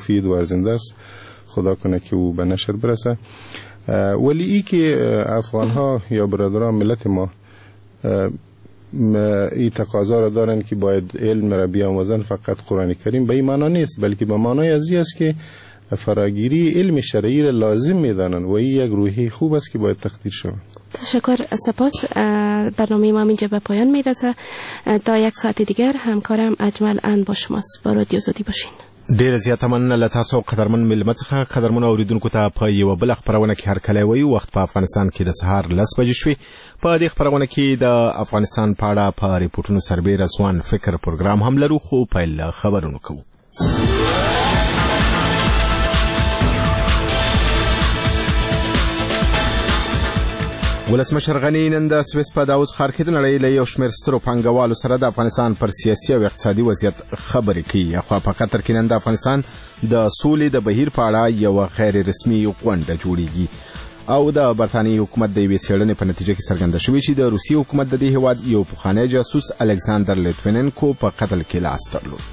مفید و ارزنده است. خدا کنه که او به نشر برسه. ولی ای که افغان ها یا برادران ملت ما این تقاضا را دارن که باید علم را بیاموزن فقط قرآن کریم، به این معنا نیست، بلکه به معنای ازی است که فراگیری علم شرعی را لازم میدانن و این یک روحیه خوب است که باید تقدیر شود. تشکر، سپاس. برنامه ما اینجا به پایان میرسه. تا یک ساعت دیگر همکارم اجمل ان با شماست. با رادیو آزادي باشین. ډیر زیاته مننه له تاسو قدرمن ملمت څخه. قدرمن اوریدونکو ته په یو بل خبرونه کې هر کله وی وخت په افغانستان کې د سهار 10 بجې شوې. په دې خبرونه کې د افغانستان په اړه په ریپورتونو سربېره ځوان فکر پروګرام هم لرو، خو پیل خبرونه کوو. ولسمشر غنی نن د سویس په داوود ښار کې د نړۍ له یو شمېر سترو پانګوالو سره د افغانستان پر سیاسي او اقتصادي وضعیت خبرې کوي. خو په قطر کې نن د افغانستان د سولې د بهیر په اړه یو غیر رسمي غونډه جوړیږي او د برتانیې حکومت د یوې څېړنې په نتیجه کې څرګنده شوې چې د روسیې حکومت د دې هېواد یو پخوانی جاسوس الکساندر لیتویننکو په قتل کې لاس درلود.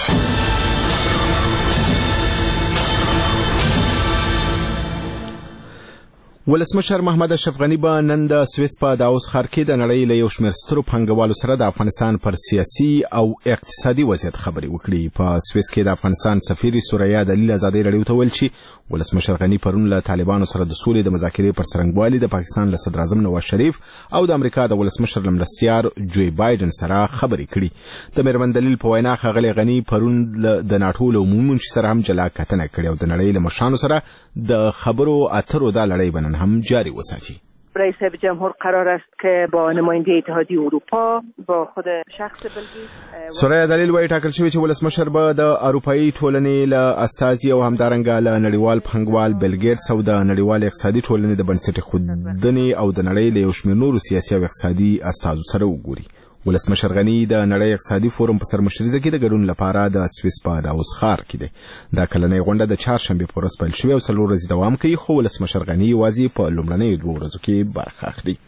ولسمشر محمد اشرف غنی به نن د سویس په داووس ښار کې د نړۍ له یو شمېر سترو پانګوالو سره د افغانستان پر سیاسي او اقتصادي وضعیت خبرې وکړي. په سویس کې د افغانستان سفیر سوریا دلیل ازادۍ راډیو ته ویل چې ولسمشر غنی پرون له طالبانو سره د سولې د مذاکرې پر څرنګوالي د پاکستان له صدر اعظم نواز شریف او د امریکا د ولسمشر له مرستیار جوی بایدن سره خبرې کړي. د میرمن دلیل په وینا ښاغلی غنی پرون د ناټو له عمومي منشي سره هم جلا کتنه کړې او د نړۍ له مشرانو سره د خبرو اترو دا لړۍ به نن هم جاری وساتي. رئیس جمهور قرار است که با نماینده اتحادیه اروپا با خود شخص بلژیک سوریا دلیل وایي ټاکل شوی چې ولسمشر به د اروپایي ټولنې له استازي او همدارنګه له نړیوال پانګوال بیل ګیټس او د نړیوال اقتصادي ټولنې د بنسټ ایښودنې او د نړۍ له یو شمېر نورو سیاسي او اقتصادي استازو سره وګوري. ولسمشر غنی د نړۍ اقتصادي فورم په سرمشرۍ کې د ګډون لپاره د سویس په داووس ښار کې دی. دا کلنۍ غونډه د چهارشنبې په ورځ پیل شوې او 4 ورځې دوام کوي، خو ولسمشر غنی یوازې په لومړنیو 2 ورځو کې برخه اخلي.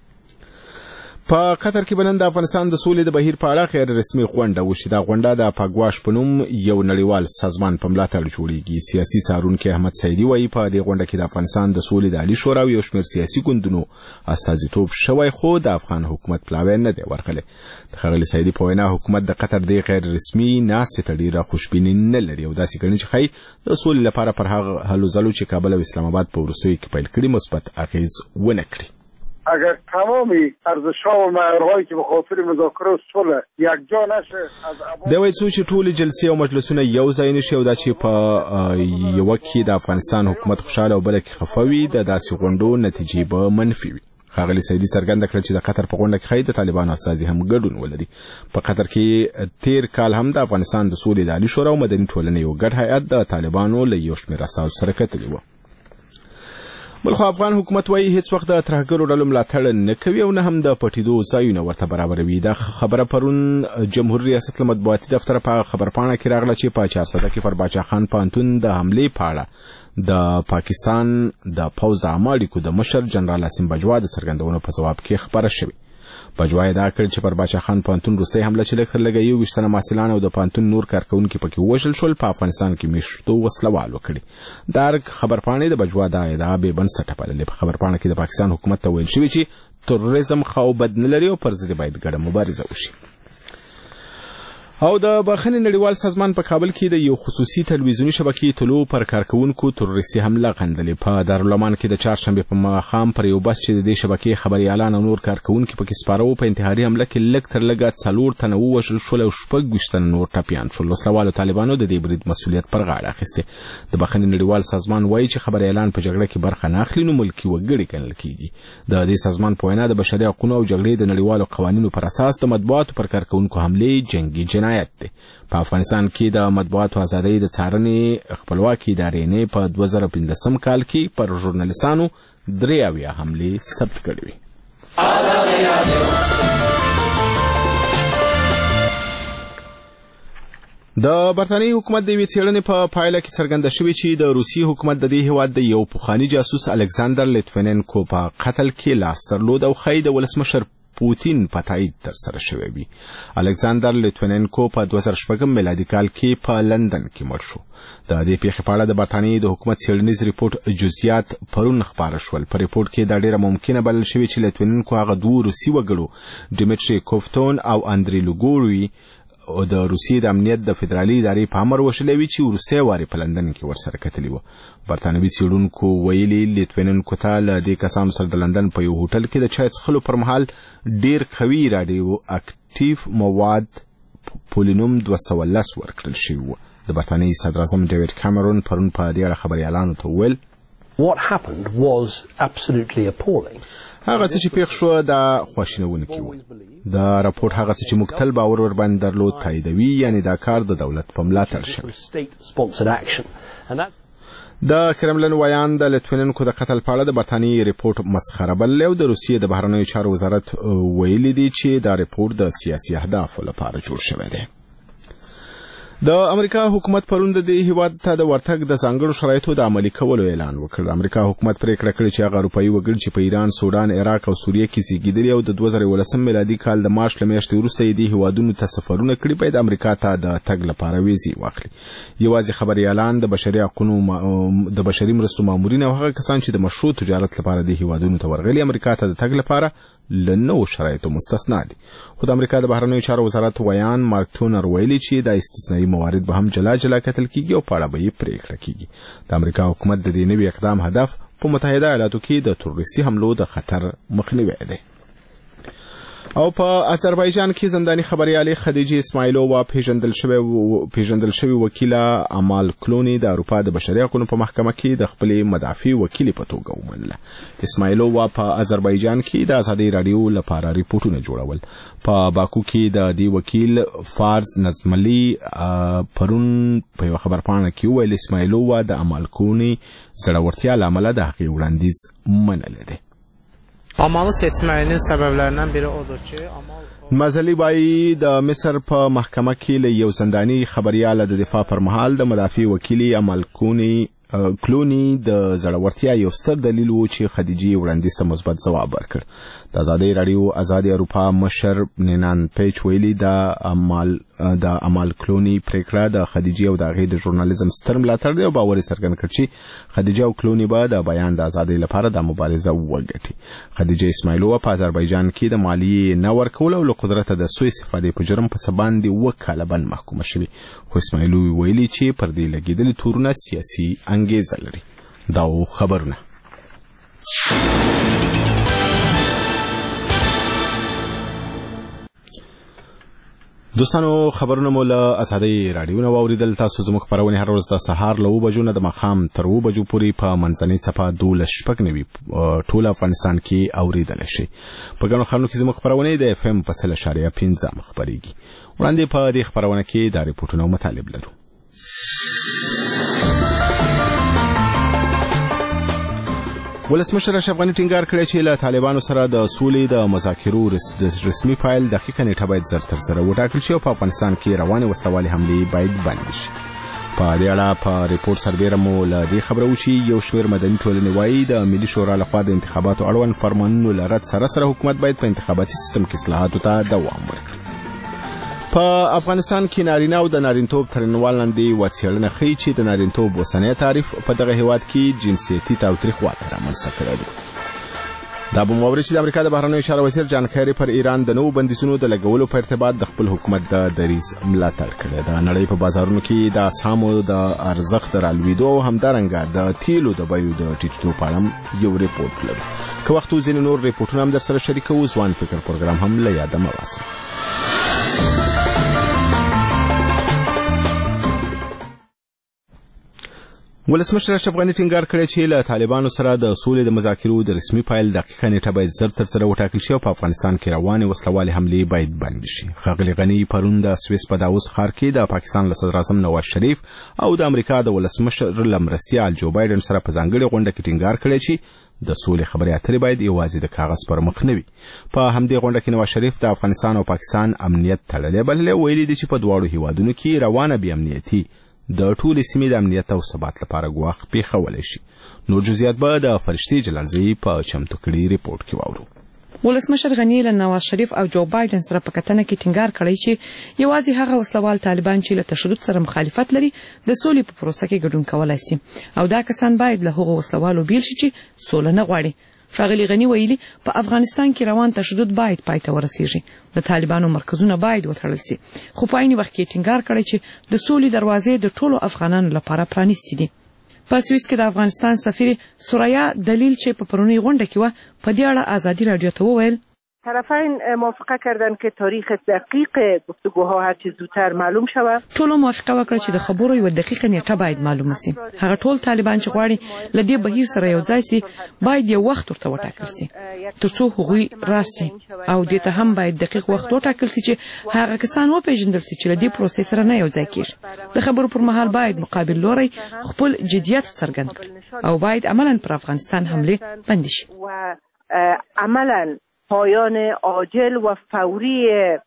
په قطر کې بنن د افغانستان د سولې د بهیر په اړه غیر رسمي غونډه وشي. دا غونډه د پاګواش په نوم یو نړیوال سازمان په ملاتړ جوړیږي. سیاسي څارونکي احمد سعیدي وایي په دې غونډه کې د افغانستان د سولې د عالی شورا او یو شمېر سیاسي ګوندونو استازیتوب شوی، خو د افغان حکومت پلاوی نه دی ورغلی. د ښاغلي سعیدي په وینا حکومت د قطر د غیر رسمي ناستې ته ډېره خوشبیني نه لري او داسې ګڼي چې ښایي د سولې لپاره پر هغه هلو ځلو چې کابل او اسلام آباد په وروستیو کې پیل کړي مثبت اغېز ونه کړي. اگر تمامی ارزش‌ها و معیارهایی که به خاطر مذاکره و صلح یکجا نشه د وایي څو چې ټول جلسې او مجلسونه یو ځای نشي او دا چې په یو کې د افغانستان حکومت خوشاله او بل کې خفه وي، د داسې غونډو نتیجې به منفي وي. ښاغلي سعیدي څرګنده کړه چې د قطر په غونډه کې ښایي د طالبانو استازي هم ګډون ولري. په قطر کې تیر کال هم د افغانستان د سولې د عالي شورا او مدني ټولنې یو ګډ هیئت د طالبانو له یو شمېر استازو سره کتلي وو. بلخو افغان حکومت وایي هیڅ وخت د ترهګرو ډلو ملاتړ نه کوي او نه هم د پټېدو ځایونه ورته برابروي. دا خبره پرون جمهوریت ریاست له مطبوعاتي دفتر په خبرپاڼه کې راغله چې په 400 کې پر باچا خان پوهنتون د حملې په اړه د پاکستان د پوځ د عامه اړیکو د مشر جنرال عاصم بجوا د څرګندونو په ځواب کې خبره شوې. بجوا ادعا کړې چې پر باچا خان پوهنتون وروستۍ حمله چې لږ تر لږه 21 تنه محصلان او د پوهنتون نور کارکوونکي پکې ووژل شول په افغانستان کې میشتو وسلوال وکړي. دا خبرپاڼې د بجوا د ادعا بې بنسټه بللې. په خبرپاڼه کې د پاکستان حکومت ته ویل شوي چې تروریزم ښه او بد نه لري او پر ضد باید ګډه مبارزه وشي. او د بخښنې نړیوال سازمان په کابل کې د یو خصوصي تلویزیوني شبکې طلوع پر کارکوونکو تروریستي حمله غندلې. په دارالعمان کې د چهارشنبې په ماښام پر یو بس چې د دې شبکې خبریالان او نور کارکوونکي پکې سپاره وو په انتحاري حمله کې لږ تر لږه 4 تنه ووژل شول او 26 تنه نور ټپیان شول. وسلوالو طالبانو د دې برید مسؤلیت پر غاړه اخیستی. د بخښنې نړیوال سازمان وایي چې خبریالان په جګړه کې برخه نه اخلي نو ملکي وګړي ګڼل کېږي. د دې سازمان په وینا د بشري حقوقو او جګړې د نړیوالو قوانینو پر اساس د مطبوعاتو پر کارکوونکو حملې جنگي جنایت دی. په افغانستان کې د مطبوعاتو ازادۍ د څارنې خپلواکي ادارې نه په 2015 کال کې پر ژورنالیستانو 83 حملې ثبت کړې وې. د برتانیې حکومت د یوې څېړنې په پایله کې څرګنده شوې چې د روسیې حکومت د دې هېواد د یو پخواني جاسوس الکساندر لیتویننکو په قتل کې لاس درلود او ښایي د ولسمشر پوتین په تایید ترسره شوی وي. الکساندر لیتویننکو په 2006 میلادي کال کې په لندن کې مړ شو. د دې پیښې په اړه د برتانیې د حکومت څېړنیز ریپورت جزئیات پرون خپاره شول. په ریپورت کې دا ډیره ممکنه بلل شوې چې لیتویننکو هغه دوه روسي وګړو ډیمیټري کوفتون او اندری لوګوروي او د روسیې د امنیت د فدرالي ادارې په امر وشلې وي چې وروستی وارې په لندن کې ورسره کتلي وو. برتانوي څېړونکو ویلي لیتویننکو ته له دې کسانو سره د لندن په یو هوټل کې د چای څښلو پر مهال ډیر قوي راډیو اکټیو مواد پولینوم 210 ورکړل شوي وو. د برتانیې صدراعظم ډیوډ کامرون پرون په دې اړه خبریالانو ته وویل What happened was absolutely appalling. هغه څه چې پیښ شو دا خواشینونکی و. دا راپورټ هغه څه چې موږ تل باور ور باندې درلود تاییدوي، یعنی دا کار د دولت په ملاتړ شوی. د کرملن ویان د لیتویننکو د قتل په اړه د برتانیې ریپورت مسخره بللی او د روسیې د بهرنیو چارو وزارت ویلي دی چې دا ریپورت د سیاسي اهدافو لپاره جوړ شوی دی. د امریکا حکومت پرون د دې هیواد ته د ورتګ د ځانګړو شرایطو د عملي کولو اعلان وکړ. امریکا حکومت پریکړه کړې چې هغه اروپایي وګړي چې په ایران، سودان، عراق او سوریه کې زیږیدلي او د 2019 میلادي کال د مارچ له میاشتې وروسته یې دې هیوادونو ته سفرونه کړي باید امریکا ته د تګ لپاره ویزې واخلي. یوازې خبریالان، د بشري حقوقو د بشري مرستو مامورین او هغه کسان چې د مشروع تجارت لپاره د هیوادونو ته ورغلي امریکا ته د تګ لپاره لنو شرایطو مستثنا دي. خو د امریکا د بهرنیو چارو وزارت ویان مارک ټونر ویلي چې دا استثنایی موارد به هم جلا جلا کتل کیږي او په اړه به یې پریکړه کیږي. د امریکا حکومت د دې نوي اقدام هدف په متحده ایالاتو کې د تروریستي حملو د خطر مخنیوی دی. او په آذربایجان کې زنداني خبريالې خدیجه اسماعیلووا پیژندل شوی وکیله امال کلونی د اروپا د بشري حقوقو په محکمه کې د خپل مدافع وکیل په توګه ومنله. اسماعیلووا په آذربایجان کې د ازادي رادیو لپاره ریپورتونه جوړول. په باکو کې د دې وکیل فارز نظملی پرون په یو خبرپاڼه کې ویل اسماعیلووا د امال کلونی زړورتیا لامل د حقیقي وړاندیز منل دي. Amalı seçməyinin səbəblərindən biri odur ki, مزلی بای د مصر په محکمه کې له یو زنداني خبريال د دفاع پر مهال د مدافع وکیل امال کلونی د زړورتیا یو ستر دلیل و چې خدیجه وړاندیز ته مثبت ځواب ورکړ. د ازادي رادیو ازادي اروپا مشر نینان پیچ ویلي د امال کلونی پریکړه د خدیجه او د هغې د ژورنالیزم ستر ملاتړ دی او باور یې څرګند کړ چې خدیجه او کلونی به د بیان د ازادۍ لپاره د مبارزه وکړي. خدیجه اسماعیلووا په آذربایجان کې د مالیې نه ورکول او له قدرت د سوء استفادې په جرم په څه باندې 2 کاله بند محکومه شوې. خو اسماعیلوي ویلي چې پر دې لګېدلي تورونه سیاسي انګیزه لري. دا خبرونه دوستانو خبرونه مو له ازادي رادیو نه واوریدل. تاسو زموږ خبرونه هر ورځ د سهار له 9 بجو نه د ماښام تر 2 بجو پورې په منځنۍ صفحه 12 ټول افغانستان کې اوریدل شي. په ګڼو خبرونو کې زموږ خبرونه د اف ام په 0.5 خبريږي. وړاندې په دې خبرونه کې د ریپورتونو مطالب لرو. ولسمشر اشرف غني ټینګار کړی چې له طالبانو سره د سولې د مذاکرو رسمي فایل دقیقاً نیټه باید زر تر سره وټاکل شي او په افغانستان کې روانې وسلوالې حملې باید بند شي. په دې اړه په ریپورت سربیره مو له دې خبره وشي یو شمېر مدني ټولنې وایي د ملي شورا لخوا د انتخاباتو اړوند فرمانونو له رد سره حکومت باید په انتخاباتي سیستم کې اصلاحاتو ته دوام ورکړي. په افغانستان کې نارینه او د نارینتوب ترنوال لاندې وڅېړنه ښیي چې د نارینتوب اوسنی تعریف په دغه هیواد کې جنسیتي تاوتریخوالی رامنځته کړی دی. دا به مو واورئ چې د امریکا د بهرنیو چارو وزیر جان کیری پر ایران د نوو بندیزونو د لګولو په ارتباط د خپل حکومت د دریځ ملاتړ کړی. د نړۍ په بازارونو کې د اسهامو د ارزښت رالوېدو او همدارنګه د تیلو د بیو د ټیټېدو په اړه یو ریپورت لرو. که وخت ځینې نور ریپورټونه هم در سره شریکوو. ځوان فکر پروګرام هم له یاده مه باسئ. ولسمشر اشرف غني ټینګار کړی چې له طالبانو سره د سولې د مذاکرو د رسمي فایل دقیقه نیټه باید زر تر سره وټاکل شي او په افغانستان کې روانې وسلوالې حملې باید بند شي. ښاغلي غني پرون د سویس په داووس ښار کې د پاکستان له صدراعظم نواز شریف او د امریکا د ولسمشر له مرستیال جو بایدن سره په ځانګړې غونډه کې ټینګار کړی چې د سولې خبرې اترې باید یوازې د کاغذ پر مخ نه وي. په همدې غونډه کې نواز شریف د افغانستان او پاکستان امنیت تړلی بللی ویلي دي چې په دواړو هیوادونو کې روانه بې امنیتي د ټولې سیمې د امنیت او ثبات لپاره ګواښ پیښولی شي. نور جزئیات به د فرشتي جلالزئی په چمتو کړي ریپورت کې واورو. ولسمشر غنی له نواز شریف او جو بایدن سره په کتنه کې ټینګار کړی چې یوازې هغه وسلوال طالبان چې له تشدد سره مخالفت لري د سولې په پروسه کې ګډون کولای شي او دا کسان باید له هغو وسلوالو بیل شي چې سوله نه غواړي. ښاغلي غنی ویلي په افغانستان کې روان تشدد باید پای ته ورسیږي، د طالبانو مرکزونه باید وتړل شي، خو په عین وخت کې ټینګار کړی چې د سولې دروازې د ټولو افغانانو لپاره پرانیستې دي. په سویس کې د افغانستان سفیر سوریا دلیل چې په پرونی غونډه کې و په دې اړه ازادي رادیو ته وویل طرفین موافقه کردند که تاریخ دقیق گفتگوها هر چه زودتر معلوم شود. ټولو موافقه وکړه چې د خبرو یو دقیقه نیټه باید معلومه شي. هغه ټول طالبان چې غواړي له دې بهیر سره یو ځای شي باید یو وخت ورته وټاکل شي ترڅو هغوی راسي او دې ته هم باید دقیق وخت وټاکل شي چې هغه کسان وپېژندل شي چې له دې پروسې سره نه یو ځای کېږي. د خبرو پر مهال باید مقابل لوری خپل جدیت څرګند کړي او باید عملاً پر افغانستان حمله بند شي. عملاً پایان عاجل و فوری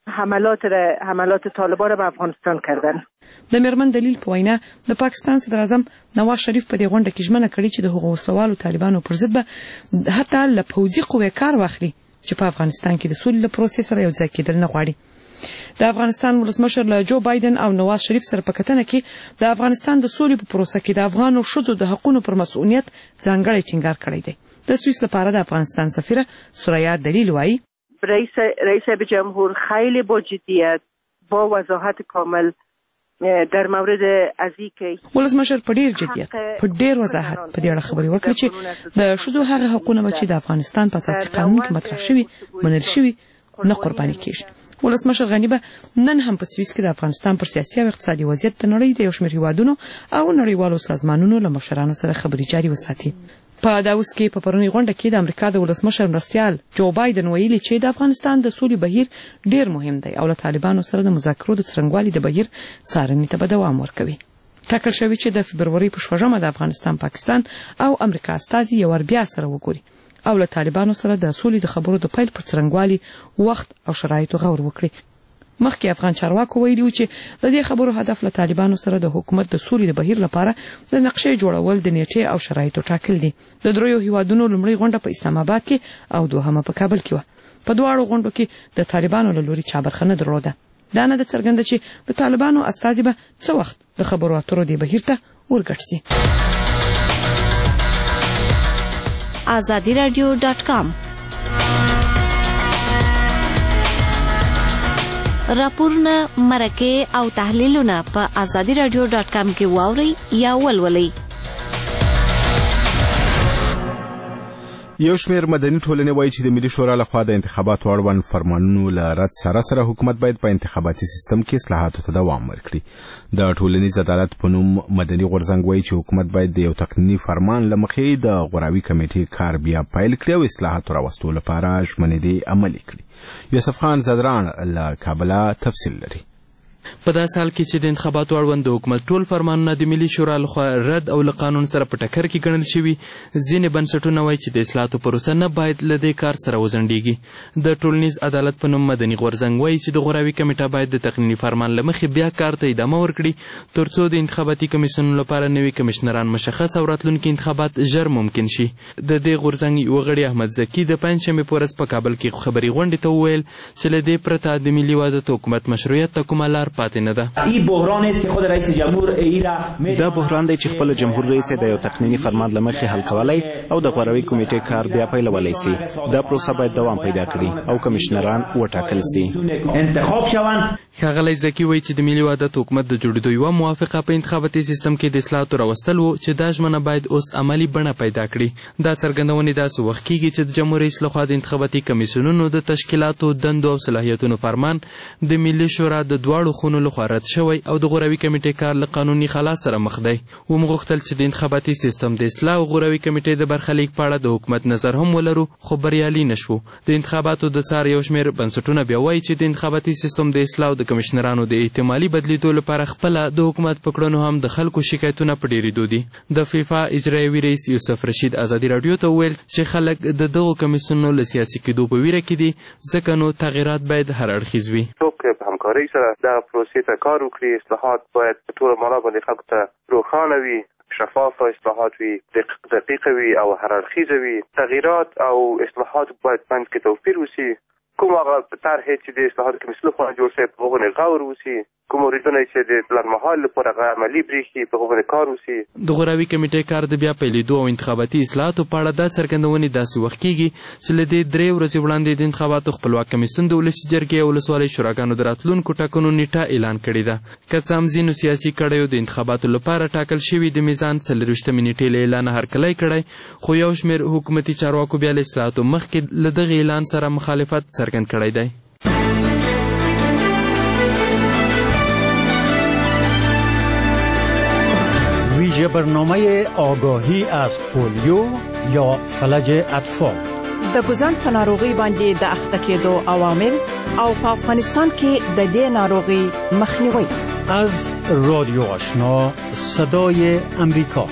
حملات طالبان را به افغانستان کردن. د میرمن دلیل په وینا د پاکستان صدر اعظم نواز شریف په دې غونډه کې ژمنه کړې چې د هغو وسلوالو طالبانو پر ضد به حتی له پوځي قوې کار واخلي چې په افغانستان کې د سولې له پروسې سره یو ځای کېدل نه غواړي. د افغانستان ولسمشر له جو بایدن او نواز شریف سره په کتنه کې د افغانستان د سولې په پروسه کې د افغانو ښځو د حقونو پر مسؤلیت ځانګړی ټینګار کړی دی. د سوئیس لپاره د افغانستان سفیره سوریا دلیل وایي رئیس جمهور خیلی با جدیت با وضاحت کامل در مورد ازی کې ولسمشر په ډیر جدیت په ډیر وضاحت په دې اړه خبرې وکړې چې د ښځو هغه حقونه چې د افغانستان په اساسي قانون کې مطرح شوي منل شوي نه قرباني کیږي. ولسمشر غنی به نن هم په سوئیس کې د افغانستان پر سیاسي او اقتصادي وضعیت د نړۍ د یو شمېر هیوادونو او نړیوالو سازمانونو له مشرانو سره خبرې جاري وساتي. په داوس کې په پرونی غونډه کې د امریکا د ولسمشر مرستیال جو بایدن ویلي چې د افغانستان د سولې بهیر ډیر مهم دی او له طالبانو سره د مذاکرو د څرنګوالي د بهیر څارنې ته به دوام ورکوي. ټاکل شوی چې د فبروري په 14مه د افغانستان پاکستان او امریکا استازي یو ور بیا سره وګوري او له طالبانو سره د سولې د خبرو د پیل پر څرنګوالي وخت او شرایطو غور وکړي. مخکې افغان چارواکو ویلي چې د دې خبرو هدف له طالبانو سره د حکومت د سولې د بهیر لپاره د نقشې جوړول د نیټې او شرایطو ټاکل دي. د دریو هیوادونو لومړۍ غونډه په اسلام آباد کې او دوهمه په کابل کې وه. په دواړو غونډو کې د طالبانو له لوري چا برخه نه درلوده. دا نه ده څرګنده چې د طالبانو استازي به څه وخت د خبرو اترو دې بهیر ته ورګډ شي. azadiradio.com راپورونه مرکه او تحلیلونه په azadiradio.com کې واوري یا ولولئ. یو شمېر مدني ټولنې وایي چې د ملي شورا لخوا د انتخاباتو اړوند فرمانونو له رد سره حکومت باید په انتخاباتي سیستم کې اصلاحاتو ته دوام ورکړي. د ټولنیز عدالت په نوم مدني غورځنګ وایي چې حکومت باید د یو تقنیني فرمان له مخې د غوراوي کمیټې کار بیا پیل کړي او اصلاحاتو راوستو لپاره ژمنې دې عملي کړي. یوسف خان زدران له کابل تفصیل لري. په داسې حال کې چې د انتخاباتو اړوند د حکومت ټول فرمانونه د ملي شورا لخوا رد او له قانون سره په ټکر کې ګڼل شوي، ځینې بنسټونه وایي چې د اصلاحاتو پروسه نه باید له دې کار سره وځنډېږي. د ټولنیز عدالت په نوم مدني غورځنګ وایي چې د غوراوي کمیټه باید د تقنیني فرمان له مخې بیا کار ته ادامه ورکړي ترڅو د انتخاباتي کمیسیونونو لپاره نوي کمشنران مشخص او راتلونکي انتخابات ژر ممکن شي. د دې غورځنګ یو غړي احمد زکي د پنجشنبې په ورځ په کابل کې خبري غونډې ته وویل چې له دې پرته د ملي وحدت حکومت مشروعیت ته کومه لار پاتې نه ده. دا بحران دی چې خپل جمهور رئیس د یو تقنیني فرمان له مخې حل کولای او د غوراوي کمیټې کار بیا پیلولی سي. دا پروسه باید دوام پیدا کړي او کمشنران وټاکل سي. ښاغلی زکي وایي چې د ملي وحدت حکومت د جوړېدو یوه موافقه په انتخاباتي سیستم کې د اصلاحاتو راوستل و چې دا ژمنه باید اوس عملي بڼه پیدا کړي. دا څرګندونې داسې وخت کېږي چې د جمهور رئیس لخوا د انتخاباتي کمیسیونونو د تشکیلاتو دندو او صلاحیتونو فرمان د ملي شورا د دواړو خونو لخوا رد شوی او د غوراوي کمیټې کار له قانوني خلا سره مخ دی. وموږ غوښتل چې د انتخاباتي سیستم د اصلاح او غوراوي کمیټې د برخلیک په اړه د حکومت نظر هم ولرو، خو بریالي نه شوو. د انتخاباتو د څار یو شمېر بنسټونه بیا وایي چې د انتخاباتي سیستم د اصلاح او د کمشنرانو د احتمالي بدلیدو لپاره خپله د حکومت په کړنو هم د خلکو شکایتونه په ډېرېدو دي. د فیفا اجرایوي رئیس یوسف رشید ازادي راډیو ته وویل چې خلک د دغو کمیسیونونو له سیاسي کېدو په ویره کې دي، ځکه نو تغیرات باید هر اړخیز وي. په همکارۍ سره دغه پروسې ته کار وکړي. اصلاحات باید په ټوله مانا باندې خلکو ته روښانه وي. شفاف اصلاحات وي، دقیق وي او هر اړخیزه وي. تغییرات او اصلاحات باید منځ کې توپیر وسي. کوم هغه طرحې چې د اصلاحاتو کمیسیون لخوا جوړ شوی په هغو نه غور وسي، کوم اورېدنه چې د لنډمهال لپاره هغه عملي برېښي په هغو کار وسي. د غوراوي کمیټې کار د بیا پیلېدو او انتخاباتي اصلاحاتو په اړه دا څرګندونې داسې وخت کېږي چې له دې 3 ورځې وړاندې د انتخاباتو خپلواک کمیسیون د ولسي جرګې او ولسوالۍ شوراګانو د راتلونکو ټاکنو نیټه اعلان کړې ده. که څه هم ځینو سیاسي کړیو د انتخاباتو لپاره ټاکل شوي د میزان 24 نیټې له اعلانه هرکلی کړی، خو یو شمېر حکومتي چارواکو بیا له اصلاحاتو مخکې له دغه اعلان سره مخالفت څرګند کړی دی. ویژه برنامه آگاهی از پولیو یا فلج اطفال. د ګوزن په ناروغي باندې د اخته کېدو عوامل او په افغانستان کې د دې ناروغي مخنیوي. از رادیو آشنا صدای امریکا.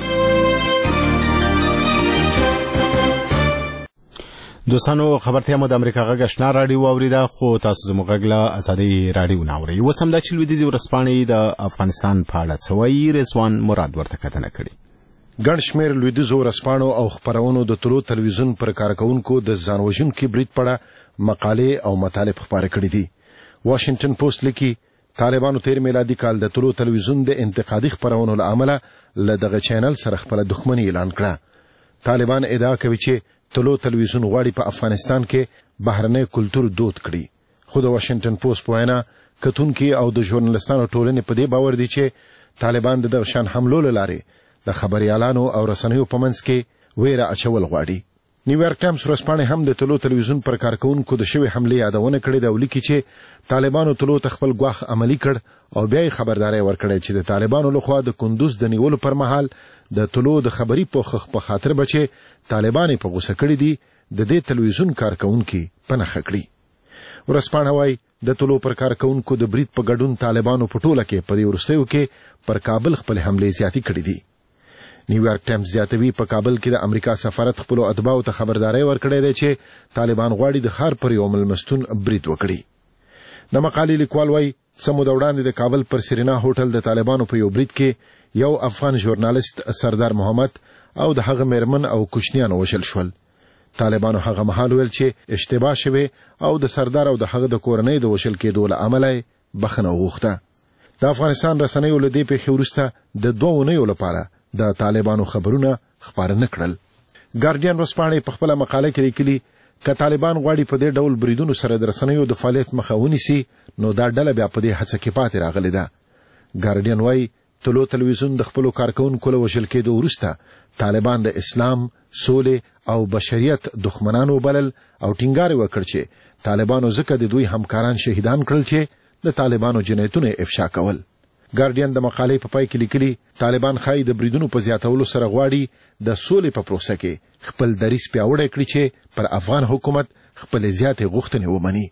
دوستانو خبرتیا مو د امریکا غږ آشنا راډیو واوریده، خو تاسو زموږ غږ له ازادي راډیو نه اورئ. اوس هم دا چې لویدیځې ورځپاڼې د افغانستان په اړه څه وایي، رضوان مراد ورته کتنه کړې. ګڼ شمېر لویدیځو ورځپاڼو او خپرونو د طلوع تلویزیون پر کارکونکو د ځانوژونکي برید په اړه مقالې او مطالب خپاره کړي دي. واشنگټن پوسټ لیکي طالبانو تیر میلادي کال د طلوع تلویزیون د انتقادي خپرونو له امله له دغه چینل سره خپله دښمني اعلان کړه. طالبان ادعا کوي چې طلوع تلویزیون غواړي په افغانستان کې بهرنی کلتور دود کړي، خو د واشنگټن پوسټ په وینا کتونکي او د ژورنالستانو ټولنې په دې باور دي چې طالبان د دغه شان حملو له لارې د خبریالانو او رسنیو په منځ کې ویره اچول غواړي. نیویارک ټایمز ورځپاڼې هم د طلوع تلویزیون پر کارکونکو د شوې حملې یادونه کړې ده او لیکي چې طالبانو طلوع ته خپل ګواښ عملي کړ او بیا یې خبرداری ورکړی چې د طالبانو لخوا د کندوز د نیولو پر مهال د طلوع د خبري پوښښ په خاطر به طالبان په غوسه کړي دي د دې تلویزیون کارکونکي په نښه کړي. ورځپاڼه وایي د طلوع پر کارکونکو د برید په ګډون طالبانو په ټوله کې په دې وروستیو کې پر کابل خپل حملې زیاتې کړي دي. نیویارک ټایمز زیاتوي په کابل کې د امریکا سفارت خپل اتباعو ته خبرداری ورکړی دی چې طالبان غواړي د ښار پر یو مېلمستون برید وکړي. د مقالې لیکوال وایي څه موده وړاندې د کابل پر سرینا هوټل د طالبانو په یو برید کې یو افغان ژورنالست سردار محمد او د هغه میرمن او کوچنیان وژل شول. طالبانو هغه مهال ویل چې اشتباه شوی او د سردار او د هغه د کورنۍ د وژل کېدو له امله بخښنه وغوښته. د افغانستان رسنیو له دې پیښې وروسته د 2 اونیو لپاره د طالبانو خبرونه خپاره نه کړل. ګارډین ورځپاڼې په خپله مقاله کې لیکلي که طالبان غواړي په دې ډول بریدونو سره د رسنیو د فعالیت مخه ونیسي نو دا ډله بیا په دې هڅه کې پاتې راغلې ده. ګارډین وایي طلوع تلویزیون د خپلو کارکونکو له وژل کېدو وروسته طالبان د اسلام، سولې او بشریت دښمنان وبلل او ټینګار وکړ چې طالبانو ځکه د دوی همکاران شهیدان کړل چې د طالبانو جنایتونه افشا کول. ګارډین د مقالې په پای کې لیکلي طالبان ښایي د بریدونو په زیاتولو سره غواړي د سولې په پروسه کې خپل دریځ پیاوړی کړي چې پر افغان حکومت خپلې زیاتې غوښتنې ومني.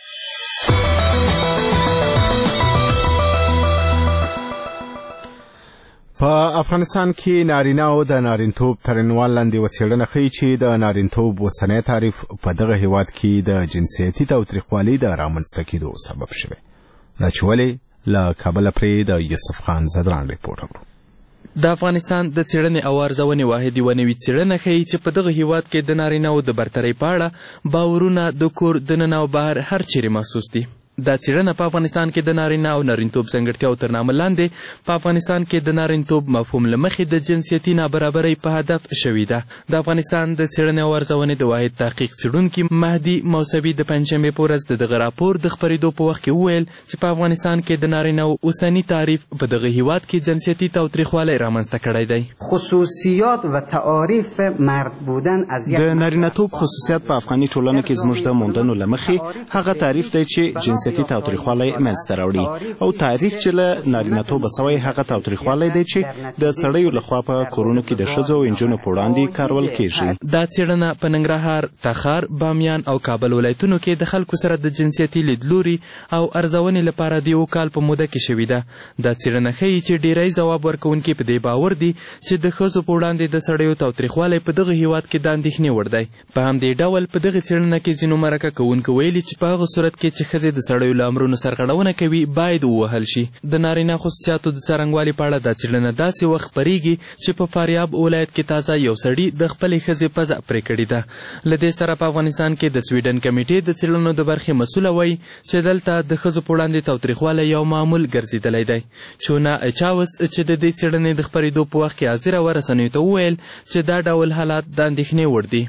په افغانستان کې نارینه او د نارینتوب تر عنوان لاندې وڅېړنه ښیي چې د نارینتوب اوسنی تعریف په دغه هیواد کې د جنسیتي تاوتریخوالي د رامنځته کېدو سبب شوی. دا چې ولې له کابله پرې د یوسف خان زدران ریپورټ اورو. د افغانستان د څېړنې او ارزونې واحد یوه نوې څېړنه ښیي چې په دغه هیواد کې د نارینه‌و د برترۍ په اړه باورونه د کور دننه او بهر هر چیرې محسوس دي. دا څېړنه په افغانستان کې د نارینه او نارینتوب ځانګړتیاو تر نامه لاندې په افغانستان کې د نارینتوب مفهوم له مخې د جنسیتي نابرابرۍ په هدف شوې ده. د افغانستان د څېړنې او ارزونې د واحد تحقیق څېړونکي مهدي موسوي د پنجشنبې په ورځ د دغه راپور د خپرېدو په وخت کې وویل چې په افغانستان کې د نارینه‌و اوسني تعریف په دغه هیواد کې جنسیتي تاوتریخوالی رامنځته کړی دی. خصوصیات و تعاریف مرد بودن از د نارینتوب خصوصیات په افغاني ټولنه کې زموږ د موندنو له مخې هغه تعریف دی چې جنسیتي تاوتریخوالی منځته راوړي او تعریف چې له نارینتوبه سوی هغه تاوتریخوالی دی چې د سړیو لخوا په کورونو کې د ښځو او نجونو په وړاندې کارول کیږي. دا څېړنه په ننګرهار، تخار، بامیان او کابل ولایتونو کې د خلکو سره د جنسیتي لیدلوري او ارزونې لپاره د 1 کال په موده کې شوې ده. دا څېړنه ښیي چې ډیری ځواب ورکوونکي په دې باور دي چې د ښځو په وړاندې د سړیو تاوتریخوالی په دغه هیواد کې د اندېښنې وړ دی. په همدې ډول په دغه څېړنه کې ځینو مرکه کوونکو ویلي چې په هغه صورت کې چې ښځې د سړیو له امرونو سرغړونه کوي باید ووهل شي. د نارینه خصوصیاتو د څرنګوالي په اړه دا څېړنه داسې وخت خپرېږي چې په فاریاب ولایت کې تازه یو سړي د خپلې ښځې پزه پرې کړې ده. له دې سره په افغانستان کې د سویډن کمیټې د څېړنو د برخې مسؤله وایي چې دلته د ښځو په وړاندې تاوتریخوالی یو معمول ګرځېدلی دی. چونا اچاوس چې د دې څېړنې د خپرېدو په وخت کې حاضره وه رسنیو ته وویل چې دا ډول حالات د اندېښنې وړ دي.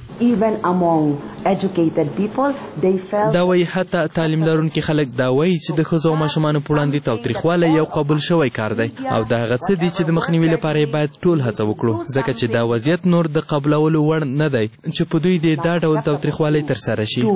دا وایي حتی تعلیم لرونکي خلک دا وایي چې د ښځو او ماشومانو په وړاندې تاوتریخوالی یو قبول شوی کار دی او دا هغه څه دي چې د مخنیوي لپاره یې باید ټول هڅه وکړو ځکه چې دا وضعیت نور د قبلولو وړ نه دی چې په دوی دې دا ډول تاوتریخوالی ترسره شي.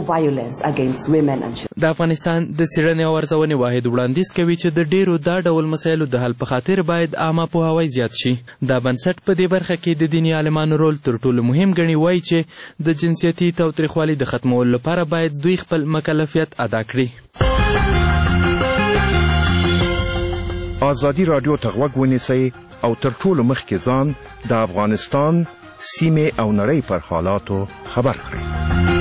د افغانستان د څېړنې او ارزونې واحد وړاندیز کوي چې د ډېرو دا ډول مسایلو د حل په خاطر باید عامه پوهاوی زیات شي. دا بنسټ په دې برخه کې د دیني عالمانو رول تر ټولو مهم ګڼي. وایي چې د جنسیتي تاوتریخوالي د ختمولو لپاره باید دوی خپل مکلفیت ادا کړي. آزادي راډیو ته غوږ ونیسئ او تر ټولو مخکې ځان د افغانستان سیمې او نړۍ پر حالاتو خبر کړئ.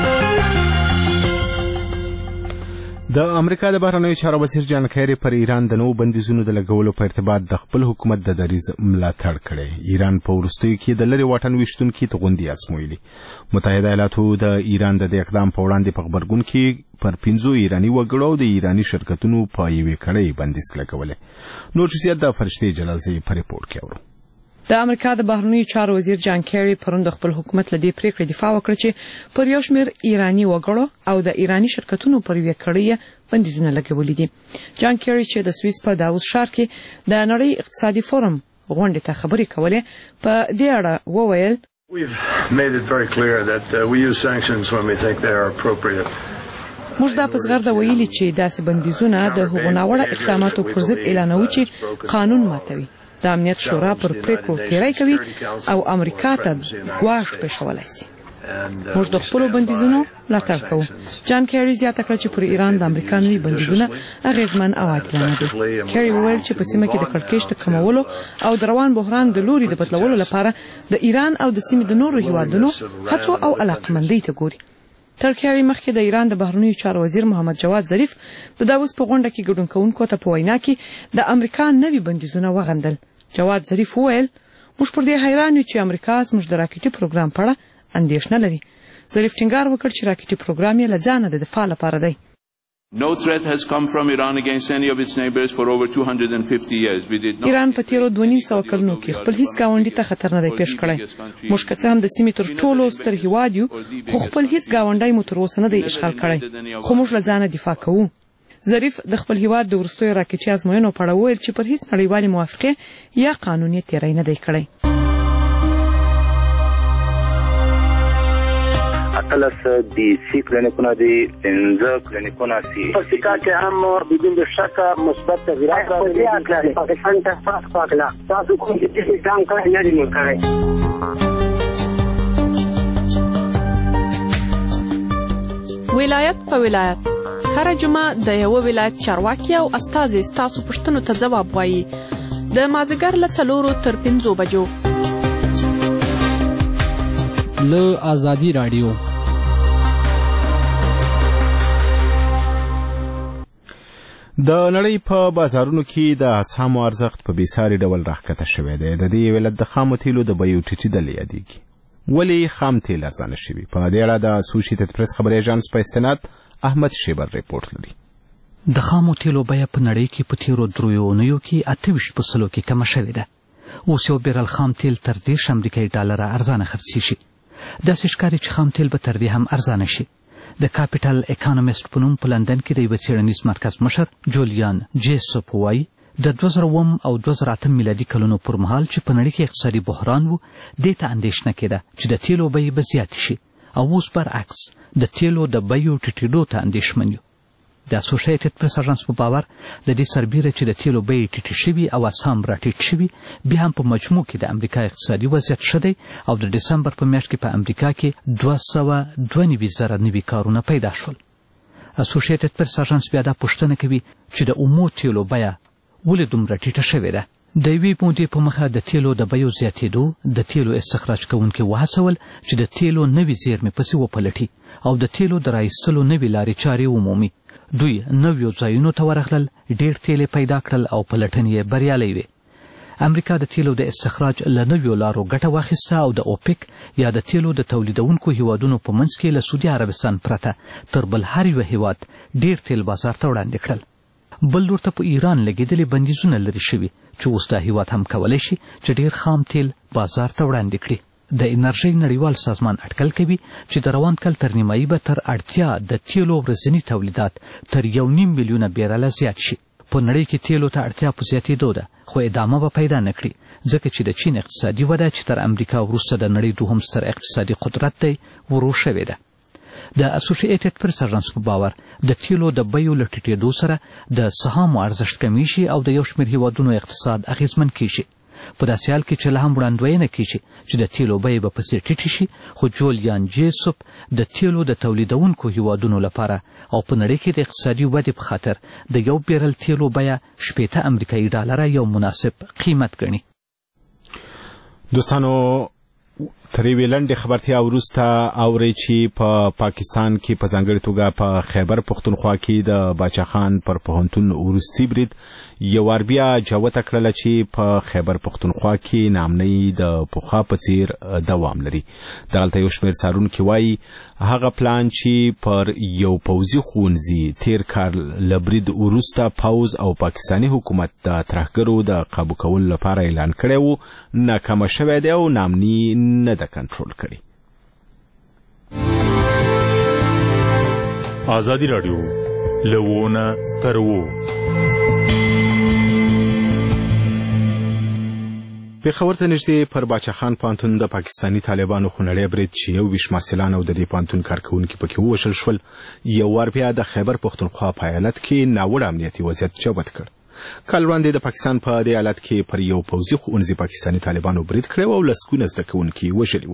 د امریکا د بهرنیو چارو وزیر جان کیری پر ایران د نوو بندیزونو د لګولو په ارتباط د خپل حکومت د دریځ ملاتړ کړی. ایران په وروستیو کې د لرې واټن ویشتونکي توغندي ازمویلي. متحده ایالاتو د ایران د دې اقدام په وړاندې په غبرګون کې پر 5 ایراني وګړو د ایراني شرکتونو په یوې کړۍ بندیز لګولی. نور جزئیات د فرشتې جلالزی په ریپورټ کې اورو. د امریکا د بهرنیو چارو وزیر جان کیری پرون د خپل حکومت له دې پریکړې دفاع وکړه چې پر یو شمېر ایراني وګړو او د ایراني شرکتونو پر یوې کړۍ بندیزونه لګولي دي. جان کیری چې د سویس په داووس ښار کې د نړۍ اقتصادي فورم غونډې ته خبرې کولې په دې اړه وویل موږ دا په زغرده ویلي چې داسې بندیزونه د هغو ناوړه اقداماتو پر ضد اعلانوي چې قانون ماتوي. د امنیت شورا پر پریکړو تیری کوي او امریکا ته ګواښ پېښولی شي. موږ د خپلو بندیزونو ملاتړ کوو. جان کیری زیاته کړه چې پر ایران د امریکا نوي بندیزونه اغیزمن او عادلانه دي. کیری وویل چې په سیمه کې د کړکېچ د کمولو او د روان بحران د لوري د بدلولو لپاره د ایران او د سیمې د نورو هیوادونو هڅو او علاقمندۍ ته ګوري. تر کیری مخکې د ایران د بهرنیو چارو وزیر محمد جواد ظریف د داووس په غونډه کې ګډون کوونکو ته په وینا کې د امریکا نوي بندیزونه وغندل. جواد ظریف وویل موږ پر دې حیران یو چې امریکا زموږ د راکټي پروګرام په اړه اندېښنه لري. ظریف ټینګار وکړ چې راکټي پروګرام یې له ځانه د دفاع لپاره دی. No threat has come from Iran against any of its neighbors for over 250 years. ایران په تیرو 2.5 کلونو کې خپل هیڅ ګاونډي ته خطر نه دی پیښ کړی. موږ که څه هم د سیمې تر ټولو ستر هیواد یو خو خپل هیڅ ګاونډی مو تر اوسه نه دی اشغال کړی خو موږ له ځانه دفاع کوو. ظریف د خپل هیواد د وروستیو راکټي ازموینو په اړه وویل چې پر هیڅ نړیوالې موافقې یا قانوني تیری نه دی کړی. اتلس دی سی کلینیکونه دی 15 کلینیکونه سی په سیکا کې هم بدون شک مثبت تغیرات راغلي. پاکستان ته صاف پاکلا تاسو کوم چې ځان کړی نه دی کړی. ولایت په ولایت هر جمعه د یو ولایت چارواکي او استازي ستاسو پوښتنو ته ځواب وایي. د مازیګر له 4 تر 5 بجو له آزادي راډیو. د نړۍ په بازارونو کې د اسهامو ارزښت په بېساري ډول راښکته شوی دی. د دې علت د خامو تیلو د بیو ټیټېدل یادېږي. ولې خام تیل ارزانه شوي؟ په دې اړه د اسوشیټډ پریس خبري ایجانس په استناد احمد شیبر ریپورټ لري. د خامو تیلو بیه په نړۍ کې په تیرو 3 اونیو کې 28% کې کمه شوې ده. اوس یو بیرل خام تیل تر 10 امریکایي ډالره ارزانه خرڅېږي. داسې ښکاري چې خام تیل به تر دې هم ارزانه شي. د کاپیټل اکانومیسټ په نوم په لندن کې د یوه څېړنیز مرکز مشر جولیان جیسوپ وایي د 2000 او 2008 میلادي کلونو پر مهال چې په نړۍ کې اقتصادي بحران و دې ته اندېښنه کېده چې د تیلو بیې به زیاتې شي او اوس برعکس د تیلو د بیو ټیټېدو ته اندېښمن یو. د اسوشیټډ پریس اژانس په باور د دې سربیره چې د تیلو بیې ټیټې شوي او اسهام راټیټ شوي بیا هم په مجموع کې د امریکا اقتصادي وضعیت ښه دی او د ډسمبر په میاشت کې په امریکا کې 292,000 نوي کارونه پیدا شول. اسوشیټډ پریس اژانس بیا دا پوښتنه کوي چې د اومو تیلو بیه ولې دومره ټیټه شوې ده. د یوې مودې په مخه د تیلو د بیو زیاتېدو د تیلو استخراج کوونکي وهڅول چې د تیلو نوي زیرمې پسې وپلټي او د تیلو د رایستلو نوي لارې چارې ومومي. دوی نویو ځایونو ته ورغلل، ډېر تیل پیدا کړل او په لټنې یې بریالۍ وې. امریکا د تیلو د استخراج له نویو لارو ګټه واخیسته او د اوپیک یا د تیلو د تولیدونکو هیوادونو په منځ کې له سعودي عربستان پرته تر بل هر یو هیواد ډېر تیل بازار ته وړاندې کړل. بل لور ته په ایران لګېدلې بندیزونه لرې شوي چې اوس دا هیواد هم کولی شي چې ډېر خام تیل بازار ته وړاندې کړي. د انرژۍ نړیوال سازمان اټکل کوي چې د روان کال تر نیمایي به تر اړتیا د تیلو ورځني تولیدات تر 1.5 میلیونه بیرله زیات شي. په نړۍ کې تیلو ته اړتیا په زیاتېدو ده، خو ادامه به پیدا نه کړي ځکه چې د چین اقتصادي وده چې تر امریکا وروسته د نړۍ دوهم ستر اقتصادي قدرت دی ورو شوې ده. د اسوسییټډ پریس اژانس په باور د تیلو د بیو له ټیټېدو سره د سهامو ارزښت کمیږي او د یو شمېر هیوادونو اقتصاد اغېزمن کیږي. په داسې حال کې چې لا هم وړاندوینه کیږي چې د تیلو بیې به پسې ټیټې شي، خو جولیان جیسوپ د تیلو د تولیدونکو هیوادونو لپاره او په نړۍ کې د اقتصادي ودې په خاطر د یو بیرل تیلو بیه 80 امریکایي ډالره یو مناسب قیمت ګڼي. دوستانو تر یوې لنډې خبرتیا وروسته اورئ چې په پاکستان کې په ځانګړې توګه په خیبر پښتونخوا کې د باچا خان پر پوهنتون وروستي برید یو وار بیا جوته کړله چې په خیبر پښتونخوا کې نامنۍ د پخوا په څیر دوام لري. دغلته یو شمېر څارونکي وایي هغه پلان چې پر یو پوځي ښوونځي تیر کال له برید وروسته پوځ او پاکستاني حکومت د ترهګرو د قابو کولو لپاره اعلان کړی و ناکامه شوی دی او نامني نه ده کنټرول کړي. ازادي راډیو لوونه تر وو. پېښور ته نږدې پر باچا خان پوهنتون د پاکستاني طالبانو خونړی برید چې 20 محصلان او د دې پوهنتون کارکوونکي پکې ووژل شول یو وار بیا د خیبر پښتونخوا په ایالت کې ناوړه امنیتي وضعیت جوت کړ. کال وړاندې د پاکستان په دې ایالت کې پر یو پوځي ښوونځي پاکستاني طالبانو برید کړی او لسګونه زده کوونکي وژلي وو.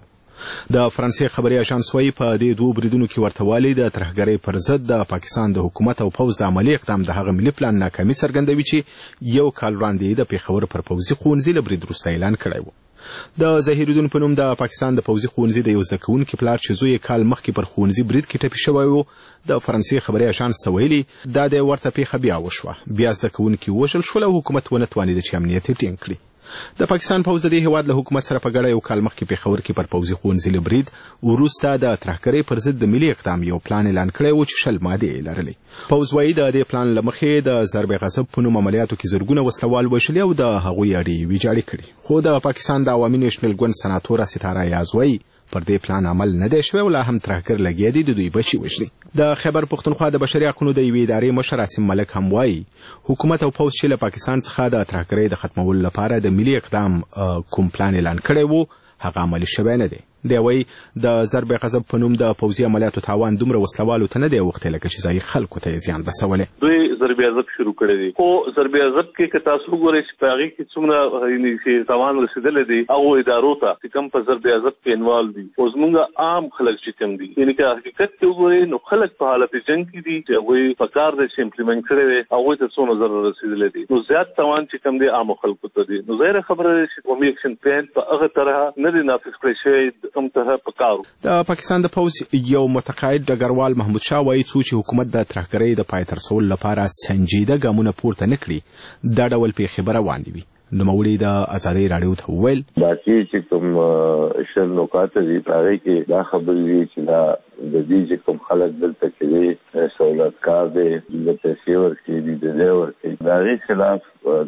د فرانسې خبري اژانس وایي په دې دوه بریدونو کې ورته والی د ترهګرۍ پر ضد د پاکستان د حکومت او پوځ د عملي اقدام د هغه ملي پلان ناکامي څرګندوي چې یو کال وړاندې د پېښور پر پوځي ښوونځي له برید وروسته اعلان کړی و. د ظهیرالدین په نوم د پاکستان د پوځي ښوونځي د یو زده کوونکي پلار چې زوی یې کال مخکې پر ښوونځي برید کې ټپي شوی و د فرانسې خبري اژانس ته ویلي دا د ورته پیښه بیا وشوه، بیا زده کوونکي ووژل شول او حکومت ونه توانېده چې امنیت یې ټینګ کړي. د پاکستان پوځ د دې هیواد له حکومت سره په ګډه یو کال مخکې پېښور کې پر پوځي ښوونځي له برید وروسته د ترهګرۍ پر ضد د ملي اقدام یو پلان اعلان کړی و چې 60 مادې یې لرلې. پوځ وایي د دې پلان له مخې د ضرب غضب په نوم عملیاتو کې زرګونه وسلوال وژلي او د هغوی اړې ویجاړې کړي. خو د پاکستان د عوامي نیشنل ګوند سناتوره ستاره یاز وایي پر دې پلان عمل نه دی شوی او لا هم ترهګر لګیا دي د دوی بچي وژلي. د خیبر پښتونخوا د بشري حقوقو د یوې ادارې مشر عاصم ملک هم وایي حکومت او پوځ چې له پاکستان څخه د ترهګرۍ د ختمولو لپاره د ملي اقدام کوم پلان اعلان کړی و هغه عملي شوی نه دی. دی وایي د ضرب غضب په نوم د پوځي عملیاتو تاوان دومره وسلوالو ته نه دی اوښتی لکه چې ځایي خلکو ته یې زیان رسولی. دوی ضرب غضب شروع کړی دی، خو ضرب غضب کې که تاسو وګورئ چې په هغې کې څومره تاوان رسېدلی دی هغو ادارو ته چې کوم په ضرب غضب کې انوالو دي او زموږ عام خلک چې کوم دي، یعنې که حقیقت کې وګورئ نو خلک په حالت جنګ کې دي چې هغوی په کار دی چې امپلیمنټ کړی دی هغوی ته څونه ضرر رسېدلی دی، نو زیات تاوان چې کوم دی عامو خلکو ته دی. نو ظاهره خبره ده چې قومي اکشن پلان په هغه طرح نه دی نافذ کړی شوی کوم طرح په کار. د پاکستان د پوځ یو متقاعد ډګروال محمود شاه وایي څو چې حکومت د ترهګرۍ د پای ته رسولو لپاره سنجیده ګامونه پورته نه کړي دا ډول پیښې به روانې وي. نوموړي د ازادۍ راډیو ته وویل باقي چې کوم شل نکات دي په هغې کې دا خبرې دي چې دا د دې چې کوم خلک دلته کې دي سہولتکار دی د پیسې ورکوي دي د ځای ورکوي د هغې خلاف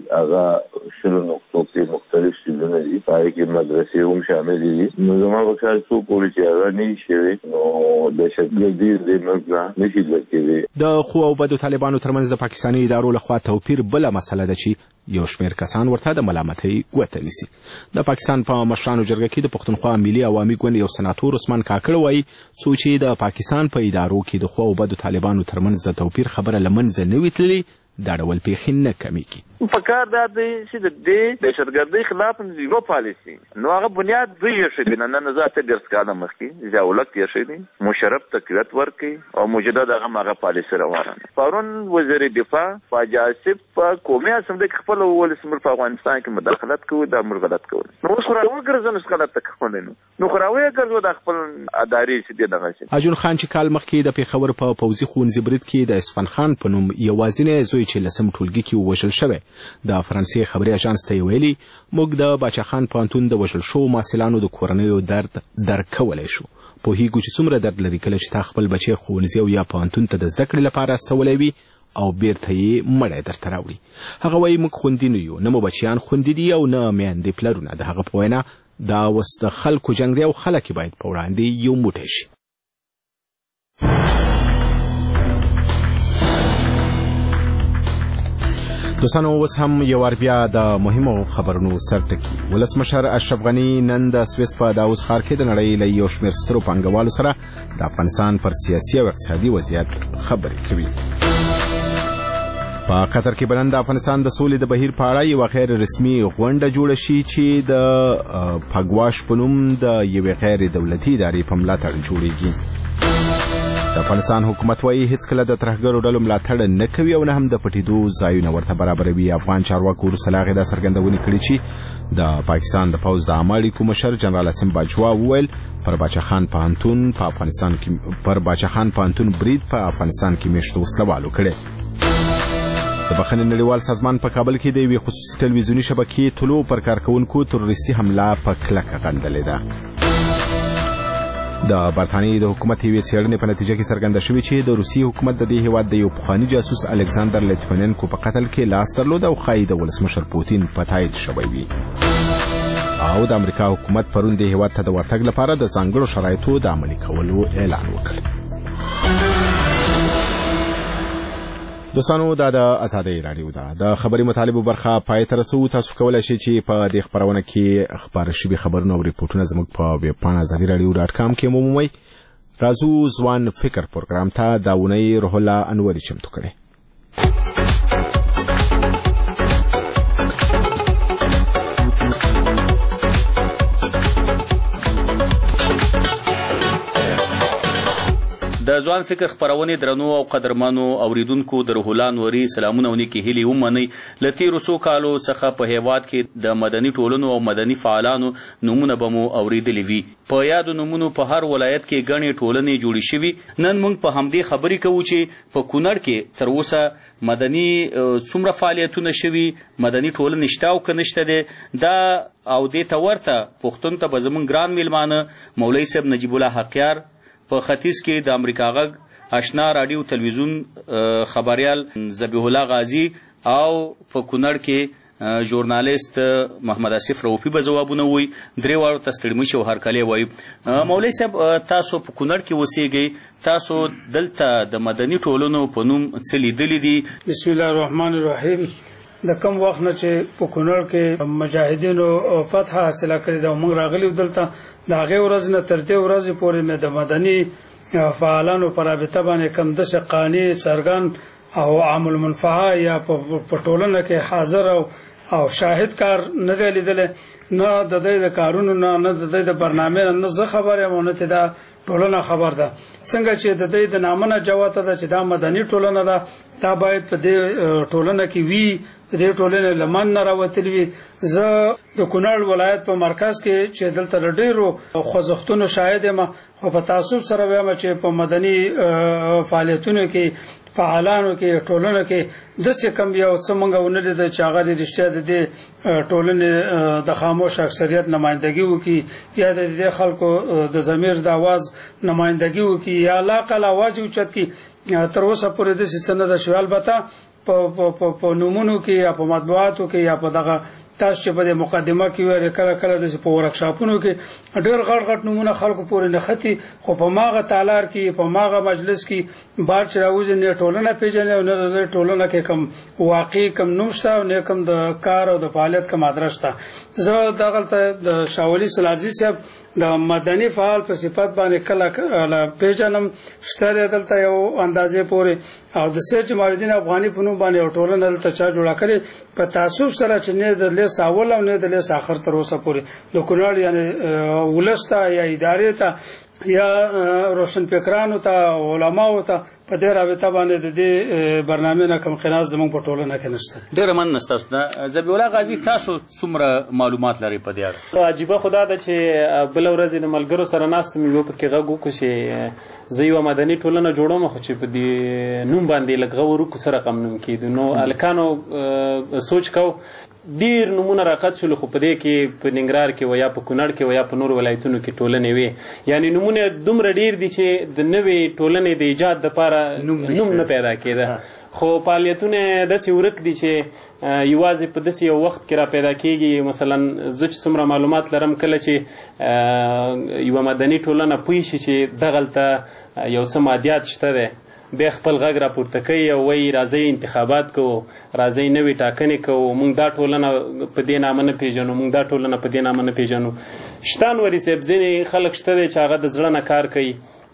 هغه شلو نقطو کې مختلف څیزونه دي په هغې کې مدرسې هم شاملې دي. نو زما په خیال څو پورې چې هغه نه وي شوې نو دهشتګردي دې ملک نه نشي جوړ کېدی. د خو او بدو طالبانو ترمنځ د پاکستاني ادارو لخوا توپیر بله مسله ده چې یو شمېر کسان ورته د ملامتۍ ګوته نیسي. د پاکستان په مشرانو جرګه کې د پښتونخوا ملي عوامي ګوند یو سناتور عثمان کاکړ وایي څو چې د پاکستان په ادارو کې د خو او بدو طالبانو ترمنځ د توپیر خبره له منځه نه وي تللې دا ډول پیښې نه کمیږي. پکار دا دی چې د دې دهشتګردۍ خلاف زیرو پالیسي نو هغه بنیاد دوی یې شوي نه نظر ته ډېر کاله مخکې ضیاءالحق یې شوي دي مشرف تقویت ورکړي او مجدد هغه پالیسي روانه پرون وزیر دفاع خواجه آصف په قومي اسمبلۍ کې خپل ولس ملک په افغانستان کې مداخلت کوي دا موږ غلط کوو نو اوس خو راوګرځو نو غلط کوو نو خو راوګرځو د خپل اداري چې دغه شي اجون خان چې کال مخکې د پیښور په پوځي ښوونځي برید کې د اسفن خان په نوم یوازینی زوی چې لسم ټولګي کې ووژل شوی د فرانسې خبري اژانس ته ویلي موږ د باچا خان پوهنتون د وژل شوو محصلانو د کورنیو درد درک کولی شو پوهیږو چې څومره درد لري کله چې تا خپل بچی ښوونځي او یا پوهنتون ته د زده کړې لپاره استولی وي او بیرته یې مړی درته راوړي هغه وایي موږ خوندي نه یو نه مو بچیان خوندي دي او نه میندې پلرونه د هغه په وینا دا اوس د خلکو جنګ دی او خلک باید په وړاندې یو موټی شي دوستانو اوس هم یو وار بیا د مهمو خبرونو سرټکي ولسمشر اشرف غني نن د سویس په داوس ښار کې د نړۍ له یو شمېر سترو پانګوالو سره د افغانستان پر سیاسي او اقتصادي وضعیت خبرې کوي په قطر کې بنن د افغانستان د سولې د بهیر په اړه یو غیر رسمي غونډه جوړه شي چې د پګواش په نوم د یوې غیر دولتي ادارې په ملاتړ جوړیږي د افغانستان حکومت وايي هیڅکله د ترهګرو ډلو ملاتړ نه کوي او نه هم د پټېدو ځایونه ورته برابروي افغان چارواکو وروسته له هغې دا څرګندونې کړې چې د پاکستان د پوځ د عامه اړیکو مشر جنرال اسم باجوا وویل پر باچا خان پوهنتون برید په افغانستان کې میشتو وسلوالو کړی د بخښنې نړیوال سازمان په کابل کې د یوې خصوصي تلویزیوني شبکې طلوع پر کارکوونکو تروریستي حمله په کلکه غندلې ده د برتانیې د حکومت یوې څېړنې په نتیجه کې څرګنده شوې چې د روسیې حکومت د دې هېواد د یو پخواني جاسوس الکساندر لیتویننکو په قتل کې لاس درلود او ښایي د ولسمشر پوتین په تایید شوی وي او د امریکا حکومت پرون دې هېواد ته د ورتګ لپاره د ځانګړو شرایطو د عملي کولو اعلان وکړ دوستانو دا د ازادۍ راډیو ده د خبري مطالبو برخه پای ته رسو تاسو کولای شئ چې په دې خبرونه کې خبر شوي خبرونه او ریپورتونه زموږ په ویب پاڼه azadiradio.com کې ومومئ راځو ځوان فکر پروګرام ته دا اونۍ روح الله انوري چمتو کړی د ځوان فکر خبرونه درنو او قدرمنو اوریدونکو د روح الله انوري سلامونه او نیکی هیلې ومني لتی روسو کالو څخه په هیواد کې د مدني ټولنو او مدني فعالانو نمونه بمو اوریدلې وی په یاد نمونه په هر ولایت کې غني ټولنې جوړې شوي نن موږ په همدې خبرې کوو چې په کونړ کې تر اوسه مدني څومره فعالیتونه شوي مدني ټولنې شته او کنيشته ده دا او دې ته ورته پښتون ته بزمن ګران میلمانه مولوی صاحب نجیب الله حقیار په ختیځ کې د امریکا غږ آشنا رادیو تلویزیون خبريال ذبیح الله غازی او په کونړ کې ژورنالیست محمد اسف روفي به جوابونه وي درې وارو تستړمي شو هر کله وي مولوی صاحب تاسو په کونړ کې وسیږئ تاسو دلته د مدني ټولنو په نوم څه لیدلي دي بسم الله الرحمن الرحیم د کم وخت نه چې په کونړ کې مجاهدینو فتح حاصله کړې ده موږ راغلي دلته د هغې ورځ نه تر دې ورځې پورې مې د مدني فعالانو په رابطه باندې کم داسې قانع څرګند او عام المنفعه یا په ټولنه کې حاضر او شاهد کار نه دی لیدلی نه د دوی د کارونو نه د دوی د برنامې نه زه خبر یم او نه چې دا ټولنه خبر ده څنګه چې د دوی د نامه نه جواته ده چې دا مدني ټولنه ده دا باید په دې ټولنه کې وي د دې ټولنې لمن نه راوتلی وي زه د کونړ ولایت په مرکز کې چې دلته ډېرو خوځښتونو شاهد یم خو په تعصب سره وایم چې په مدني فعالیتونو کې فعالانو کې ټولنه کې داسې کم یو څه موږ ونه لیدل چې هغه د رښتیا د دې ټولنې د خاموش اکثریت نمایندګي وکړي یا د دې خلکو د ضمیر د اواز نمایندګي وکړي یا لاقل اواز اوچت کړي تر اوسه پورې داسې څه نه ده شوی البته په نومونو کې یا په مطبوعاتو کې یا په دغه تاسو چې په مقدمه کې ویل کله کله د په ورکشاپونو کې ډېر غټ نمونه خلکو پورې نه ختی خو په ماغه تالار کې په ماغه مجلس کې بار چې راوځي نه ټولنه پیژنې او نه ټولنه کې کم واقعي کم نوښت او نه کم د کار او د فعالیت کم ادرس تا زه دغه د شاولی سلازي صاحب د مدني فعال په صفت باندې کله پیژنم شته دلته یو اندازې پورې او د سید جمال الدین افغاني په نوم باندې ټولنه دلته چا جوړه کړې په تعصب سره چې نه د لیس اول او نه د لیس اخر تر اوسه پورې د کونړ یعنی ولسته یا ادارې ته یا روشن فکرانو ته علماو ته په دې رابطه باندې د دې برنامه نه کوم خلاص زموږ په ټولنه کې نشته. ډېر من نستاسو ذبیح الله غازی تاسو څومره معلومات لري په دې اړه؟ عجیبه خدا ده چې بل ورځ د ملګرو سره ناست مې یو پکې غږ وکړ چې زه یو مدني ټولنه جوړوم خو چې په دې نوم باندې لږ غور وکړو سره کم نوم کېدو نو الکانو سوچ کو ډیر نمونه راقت شول خو په دې کې په ننګرهار کې و یا په کونړ کې و یا په نور ولایتونو کې ټولنې وي یعنی نمونه دومره ډیر دي چې د نوې ټولنې د ایجاد دپاره نوم نه پیدا کېده خو فعالیتونه داسې ورک دي چې یوازې په داسې یو وخت کې را پیدا کېږي مثلا زه چې څومره معلومات لرم کله چې یوه مدني ټولنه پوه شي چې دغلته یو څه مادیات شته دی بیا خپل غږ راپورته کوي او وایي راځئ انتخابات کوو راځئ نوې ټاکنې کوو موږ دا ټولنه په دې نامه نه پېژنو موږ دا ټولنه په دې نامه نه پېژنو شته انوري صاحب ځینې خلک شته دی چې هغه د زړه نه کار کوي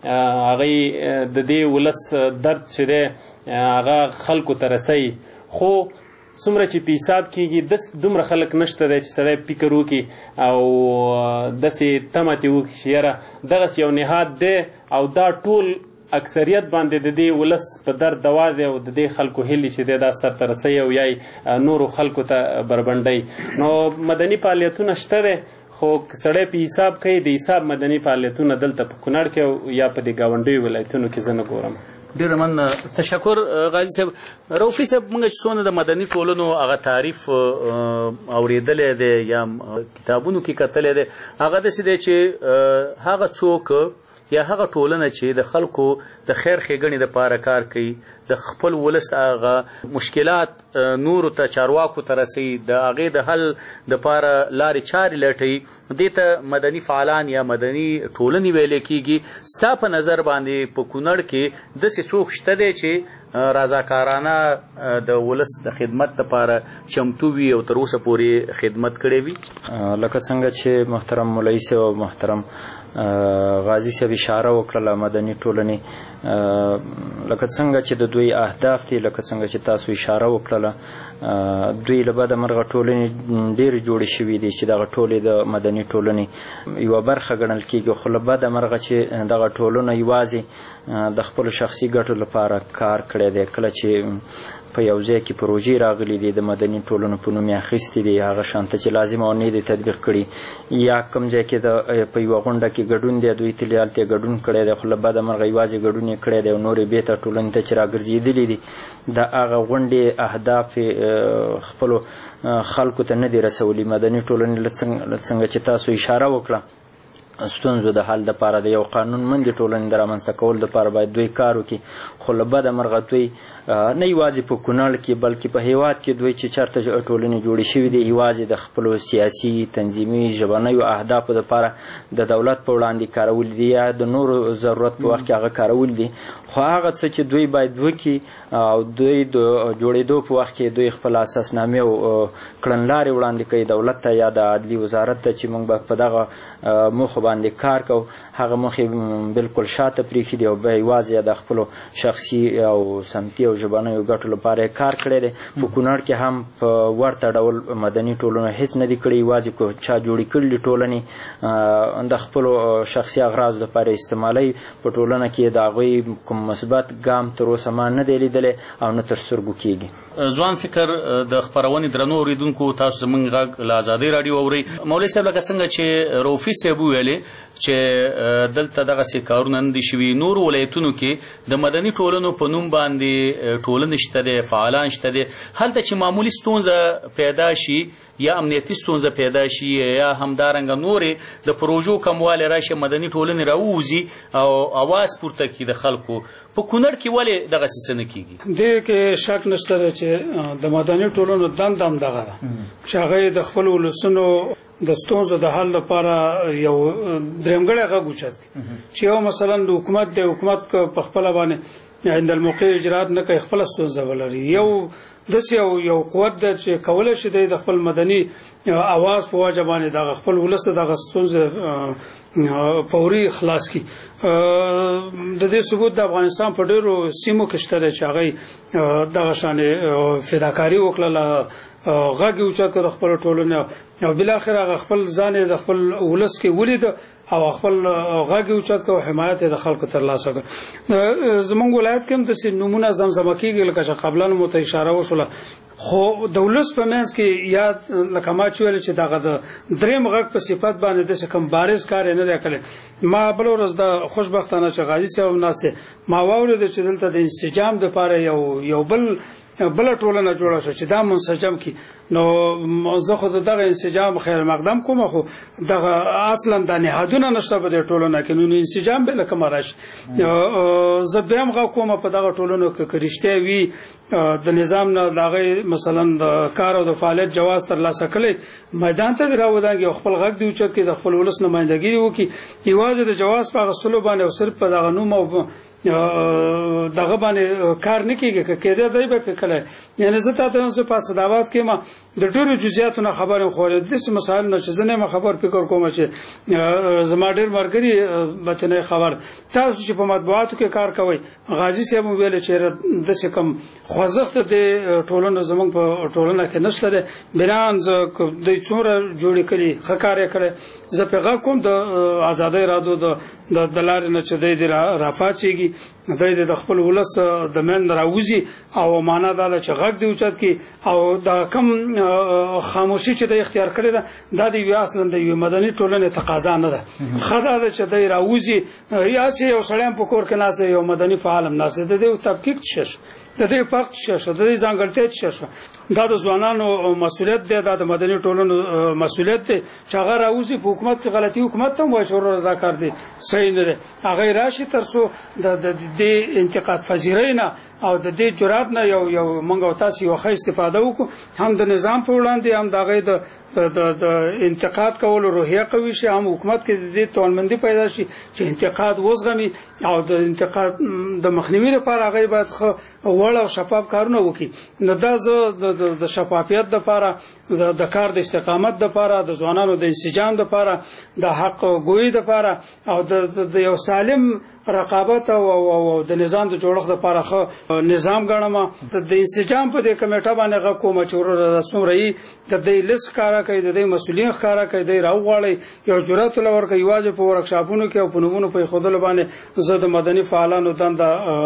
هغوی د دې ولس درد چې دی هغه خلکو ته رسوي خو څومره چې په حساب کېږي دومره خلک نشته دی چې سړی فکر وکړي او داسې تمه ترې وکړي چې یاره دغسې یو نهاد دی او دا ټول اکثریت باندې د دې ولس په درد دوا دی او د دې خلکو هیلې چې دی دا سرته رسوي او یا نورو خلکو ته بربنډوي نو مدني فعالیتونه شته دی خو سړی په حساب کوي د حساب مدني فعالیتونه دلته په کونړ کې یا په دې ګاونډیو ولایتونو کې زه نه ګورم. ډېر من تشکر غازي صاحب. رؤفي صاحب موږ چې څونه د مدني ټولنو هغه تعریف اورېدلی دی یا کتابونو کې کتلی دی هغه داسې دی چې هغه څوک یا هغه ټولنه چې د خلکو د خیر ښېګڼې دپاره کار کوي د خپل ولس هغه مشکلات نورو ته چارواکو ته رسوي د هغې د حل دپاره لارې چارې لټوي دې ته مدني فعالان یا مدني ټولنې ویلی کېږي. ستا په نظر باندې په کونړ کې داسې څوک شته دی چې رضاکارانه د ولس د خدمت دپاره چمتو وي او تر اوسه پورې خدمت کړی وي؟ لکه څنګه چې محترم مولوي صاحب او محترم غازي صاحب اشاره وکړله مدني ټولنې لکه څنګه چې د دوی اهداف دي لکه څنګه چې تاسو اشاره وکړله دوی له بده مرغه ټولنې ډېرې جوړې شوي دي چې دغه ټولې د مدني ټولنې یوه برخه ګڼل کېږي خو له بده مرغه چې دغه ټولنه یوازې د خپلو شخصي ګټو لپاره کار کړی دی کله چې په یو ځای کې پروژې راغلي دي د مدني ټولنو په نوم یې اخیستې دي هغه شانته چې لازم او نه دي تطبیق کړي یا کوم ځای کې په یوه غونډه کې ګډون دی دوی تلې هلته ګډون کړی دی خو له بده مرغه یوازې ګډون یې کړی دی او نور یې بېرته ټولنې ته چې راګرځېدلي دي د هغه غونډې اهداف خپلو خلکو ته نه دي رسولي مدني ټولنې څنګه چې تاسو اشاره وکړه ستونزو د حل دپاره د یو قانونمندې ټولنې د رامنځته کولو دپاره باید دوی کار وکړي خو له بده مرغه دوی نه یوازې په کونړ کې بلکې په هیواد کې دوی چې چېرته ټولنې جوړې شوي دي یوازې د خپلو سیاسي تنظیمي ژبنیو اهدافو دپاره د دولت په وړاندې کارول دي یا د نورو ضرورت په وخت کې هغه کارول دي خو هغه څه چې دوی باید وکړي او دوی د جوړېدو په وخت کې دوی خپل اساسنامې او کړنلارې وړاندې کوي دولت ته یا د عدلي وزارت ته چې موږ به په دغه موخو باندې کار کوو هغه موخې بالکل شاته پرېښي دي او بیا یوازې د خپلو شخصي او سمتي او ژبنیو ګټو لپاره یې کار کړی دی په کونړ کې هم په ورته ډول مدني ټولنو هېڅ نه دي کړي یوازې کو چا جوړې کړلي ټولنې د خپلو شخصي اغراضو دپاره استعمالوي په ټولنه کې د هغوی کوم مثبت ګام تر اوسه ما نه دی لیدلی او نه تر سترګو کېږي. ځوان فکر د خپرونې درنو اورېدونکو تاسو زموږ غږ له ازادۍ راډیو اورئ. مولوي صاحب لکه څنګه چې رؤفي صاحب وویلې چې دلته دغسې کارونه نه دي شوي نورو ولایتونو کې د مدني ټولنو په نوم باندې ټولنې شته دی فعالان شته دی هلته چې معمولي ستونزه پیدا شي یا امنیتي ستونزه پیدا شي یا همدارنګه نورې د پروژو کموالی راشي مدني ټولنې راووځي او اواز پورته کړي د خلکو په کونړ کې ولې دغسې څه نه کېږي؟ دې کې شک نشته چې د مدني ټولنو دنده هم دغه ده چې هغه د خپلو ولسونو د ستونزو د حل لپاره یو درېمګړی غږ اوچت چې یو مثلا د حکومت په خپل باندې عند الموقع اجرات نه کوي خپل ستونزه ولري یو داسې یو قوت ده چې کولای شي د خپل مدني اواز په وجه باندې د خپل ولس د ستونزه فوري خلاص کی د دې ثبوت د افغانستان په ډیرو سیمو کې شته چې هغه د شان فداکاری وکړه غږ اوچت کړ خپل ټولنه او بل اخر هغه خپل ځان د خپل ولس کې ولید او خپل غږ اوچت کړ حمایت د خلکو تر لاسه کړ زمونږ ولایت کې هم د نمونه زمزمه کېږي لکه چې قبلا مو ته اشاره وشوله خو د ولس په منځ کې یاد لکه ما چې ویل چې دغه د دریم غږ په صفت باندې د کوم بارز کار نه راکړي ما بل ورځ د خوشبختانه چې غازی صاحب ناسته ما واورید چې دلته د انسجام د لپاره یو بل ټولنه جوړه شو چې دا منسجم کی نو زه خو دغه انسجام خیر مقدم کوم خو دغه اصلا د نهادونه نشته په ټولنه کې نو انسجام به لکه مراش زه به هم غو کوم په دغه ټولنو کې کرشته وی د نظام نه دغه مثلا د کار او د فعالیت جواز تر لاسه کړي میدان ته راوځي خپل غږ دی چې د خپل ولس نمائندګي وکي یوازې د جواز په غسلو باندې او صرف په دغه نوم او دغه باندې کار نه کیږي کېده دی به فکر یعنی زه تاسو په صداوات کې ما د ټولو جزئیاتونو خبرم خورې د دې مسایل نه چې زنه ما خبر فکر کوم چې زما ډېر مرګري بتنه خبر تاسو چې په مطبوعاتو کې کار کوي غازی صاحب ویل چې د څه کم خوځښت د ټولنو زمونږ په ټولنه کې نشته ده بیان د څومره جوړې کړي خکارې کړي زه په غو کوم د آزادۍ رادو د دلار نه چې د رافاچيږي د خپل ولس د من راوځي او معنا دا چې غږ دی اوچت کی او دا کم خاموشي چې د اختیار کړی ده د دې اصلا د مدني ټولنې تقاضا نه ده خدای د چې د راوځي یا سي یو سړی په کور کې ناسه یو مدني فعالم ناسه د دې تفکیک شش د دې پخت شش د دې ځانګړتیا شش دا د ځوانانو مسولیت دی د مدني ټولنو مسولیت دی چې هغه راوځي په حکومت کې غلطي حکومت ته مشوره ادا کړ دي صحیح نه ده هغه راشي ترڅو د انتقاد فزیرینا او د دې جرأت نه یو منګو تاسو یو ښه استفاده وکړو هم د نظام په وړاندې هم دغه د انتقاد کول روحیه قوي شي هم حکومت کې د دې توانمندي پیدا شي چې انتقاد وزغمي او د انتقاد د مخنیوي لپاره هغه باید وړ او شفاف کارونه وکړي نو دا د شفافیت لپاره د کار د استقامت لپاره د ځوانانو د انسجام لپاره د حق ګوئی لپاره او د یو سالم رقابت او د نظام د جوړښت لپاره نظام غنم د انسجام په دې کمیټه باندې غو کوم چې ورته د سمري د دې لیست کارا کوي د دې مسولین کارا کوي د راوغړی یو جرأت لور کوي واجب په ورکشاپونو کې او په نمونه په خودل باندې زه د مدني فعالانو دند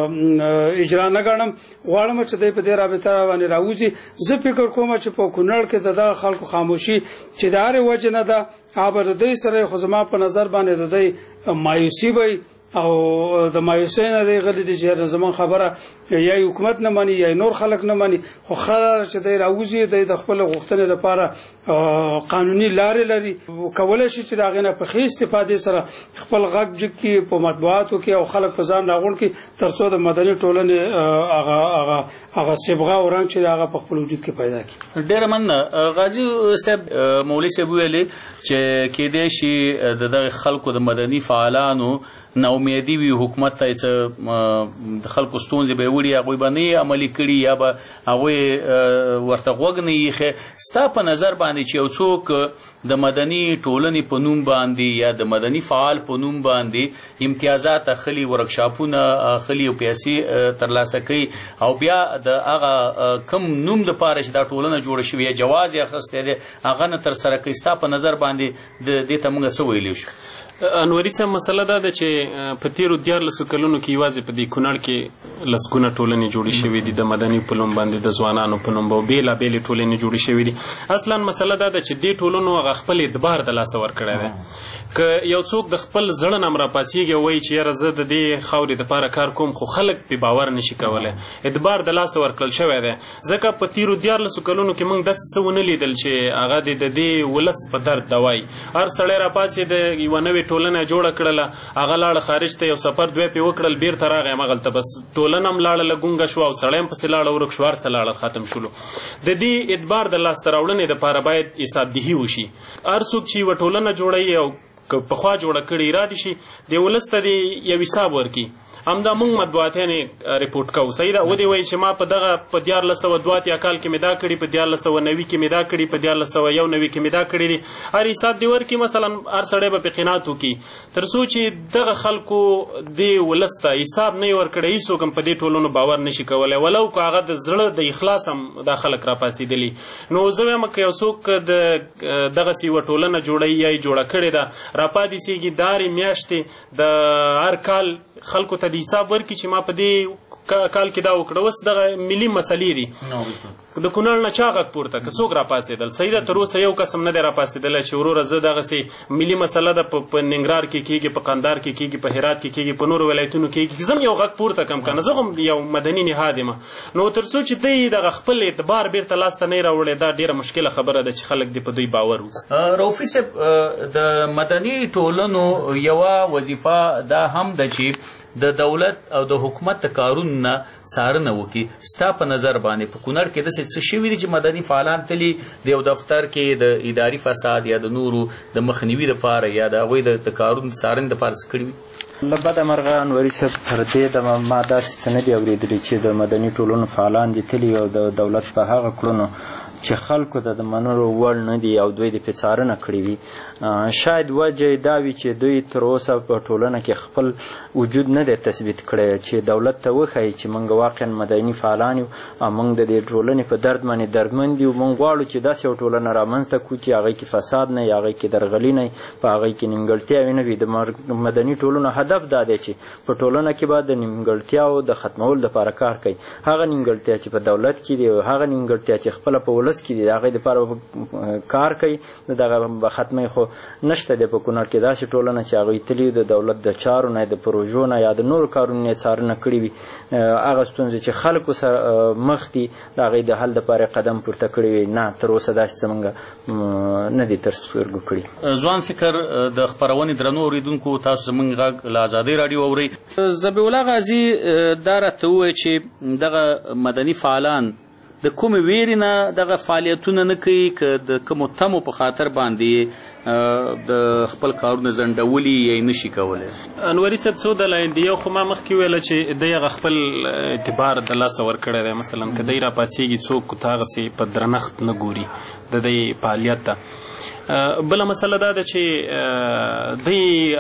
اجرا نه غنم غواړم چې د په دې رابطه باندې راوځي زه فکر کوم چې په کونړ کې د خلکو خاموشي چې دار وجه نه ده ابر د دې سره خو زما په نظر باندې د دې مایوسی وي او د مایوسین د غلي د جهر زمان خبره یا حکومت نه مانی یا نور خلک نه مانی خو خبر چې د راوځي د خپل غوښتنې لپاره قانوني لارې لري کولای شي چې دا غنه په خې استفادې سره خپل غږ جکي په مطبوعاتو کې او خلک په ځان راغون کې ترڅو د مدني ټولنې هغه صبغه او رنګ چې هغه په خپل وجود کې پیدا کړي ډېر من غازی صاحب مولوی صاحب ویلي چې کې دې شي د خلکو د مدني فعالانو نا امیدي وي حکومت ته چې خلکو ستونزې به وړي هغه باندې عملي کړي یا به هغه ورته وګني ستا په نظر باندې چې یو څوک د مدني ټولنې په نوم باندې یا د مدني فعال په نوم باندې امتیازات اخلي ورکشاپونه اخلي او پیسې ترلاسه کوي او بیا د هغه کم نوم د پاره چې دا ټولنه جوړه شوې جواز یې اخیستی دی هغه نه ترسره کوي ستا په نظر باندې د دې ته موږ څه ویلی شو انوري صاحب مسله دا ده چې په تیرو 14 کلونو کې یوازې په دې کونړ کې لسګونه ټولنې جوړې شوې دي د مدني په نوم باندې د ځوانانو په نوم بېلابېلې ټولنې جوړې شوې دي اصلا مسله دا ده چې دې ټولنو هغه خپل اعتبار د لاسه ورکړی دی که یو څوک د خپل زړه نه راپاڅېږي وایي چې یاره زه د دې خاورې دپاره کار کوم خو خلک پې باور نشي کولی اعتبار د لاسه ورکړل شوی دی ځکه په تیرو 14 کلونو کې موږ داسې څه ونه لیدل چې هغه د دې ولس په درد دوایي هر سړی راپاڅېد یوه نوې ټولنه جوړه کړله هغه لاړه خارج ته یو سفر دوی پې وکړل بیرته راغی همغلته بس ټولنه هم لاړله ګونګه شوه او سړی هم پسې لاړه ورک شو هر څه لاړل ختم شولو د دې اعتبار د لاسته راوړنې دپاره باید حسابدهي وشي هر څوک چې یوه ټولنه جوړوي او که پخوا جوړه کړې را دي شي د ولس ته دې یو حساب ورکړي همدا موږ مطبوعاتیانې ریپورټ کوو صحیح ده ودې وایي چې ما په دغه په 1492 کال کې مې دا کړي په 1490 کې مې دا کړي په 1491 کې مې دا کړي دي هر حساب دې ورکړي مثلا هر سړی به پې قناعت وکړي تر څو چې دغه خلکو دې ولس ته حساب نه یې ورکړی هېڅوک هم په دې ټولنو باور نشي کولی ولو که هغه د زړه د اخلاص هم دا خلک راپاڅېدلي نو زه وایم که یو څوک دغسې یوه ټولنه جوړوي یا یې جوړه کړې ده راپاتېسېږي د هرې میاشتې د هر کال خلکو ته د حساب ورکړي چې ما په دې کال کې دا وکړه اوس دغه ملي مسلې دي د کونړ نه چا غږ پورته که څوک راپاڅېدل صحیح ده تر اوسه یو قسم نه دی راپاڅېدلی چې وروره زه دغسې ملي مسله ده په ننګرهار کې کېږي په قندهار کې کېږي په هرات کې کېږي په نورو ولایتونو کې کېږي زه هم یو غږ پورته کړم که نه زه هم یو مدني نهاد یم نو تر څو چې دوی دغه خپل اعتبار بیرته لاسته نه یې راوړی دا ډېره مشکله خبره ده چې خلک دې په دوی باور وکړي رؤفي صاحب د مدني ټولنو یوه وظیفه دا هم ده چې د دولت او د حکومت د کارونو نه څارنه وکړي ستا په نظر باندې په کونړ کې داسې څه شوي دي چې مدني فعالان تلي د یو دفتر کې د اداري فساد یا د نورو د مخنیوي دپاره یا د هغوی د کارونو د څارنې دپاره څه کړي وي له بده مرغه انوري صاحب تر دې ما داسې څه نه دي اورېدلي چې د مدني ټولنو فعالان دي تلي او د دولت په هغه کړنو چې خلکو ته د منلو وړ نه دي او دوی د پې څارنه کړې وي شاید وجه یې دا وي چې دوی تر اوسه په ټولنه کې خپل وجود نه دی تثبیت کړی چې دولت ته وښایي چې موږ واقعا مدني فعالان یو او موږ د دې ټولنې په درد باندې دردمند یو موږ غواړو چې داسې یو ټولنه رامنځته کړو چې هغې کې فساد نه وي هغې کې درغلي نه وي په هغې کې نیمګړتیاوې نه وي د مدني ټولنو هدف دا دی چې په ټولنه کې به د نیمګړتیاو د ختمولو دپاره کار کوي هغه نیمګړتیا چې په دولت کې دي او هغه نیمګړتیا چې خپله په ولس کې دي د هغې دپاره کار کوي د دغه به ختمی خو نشته دی په کونړ کې داسې ټولنه چې هغوی تلي د دولت د چارو نه د پروژو نه یا د نورو کارونو نه یې څارنه کړې وي هغه ستونزې چې خلکو سره مخ دي د هغې د حل دپاره قدم پورته کړی وي نه تر اوسه داسې څه موږ نه دي تر سترګو کړي ځوان فکر د خپرونې درنو اورېدونکو تاسو زموږ غږ له ازادۍ راډیو اورئ ذبیح الله غازي دا راته ووایه چې دغه مدني فعالان د کومې ویرې نه دغه فعالیتونه نه کوي که د کومو تمو په خاطر باندې د خپل کارونه ځنډولي یا یې نشي کولی انوري صاحب څو دلایل دي یو خو ما مخکې ویله چې دی هغه خپل اعتبار د لاسه ورکړی دی مثلا که دی راپاڅېږي څوک ته هغسې په درنښت نه ګوري د دی فعالیت ته بله مسله دا ده چې دی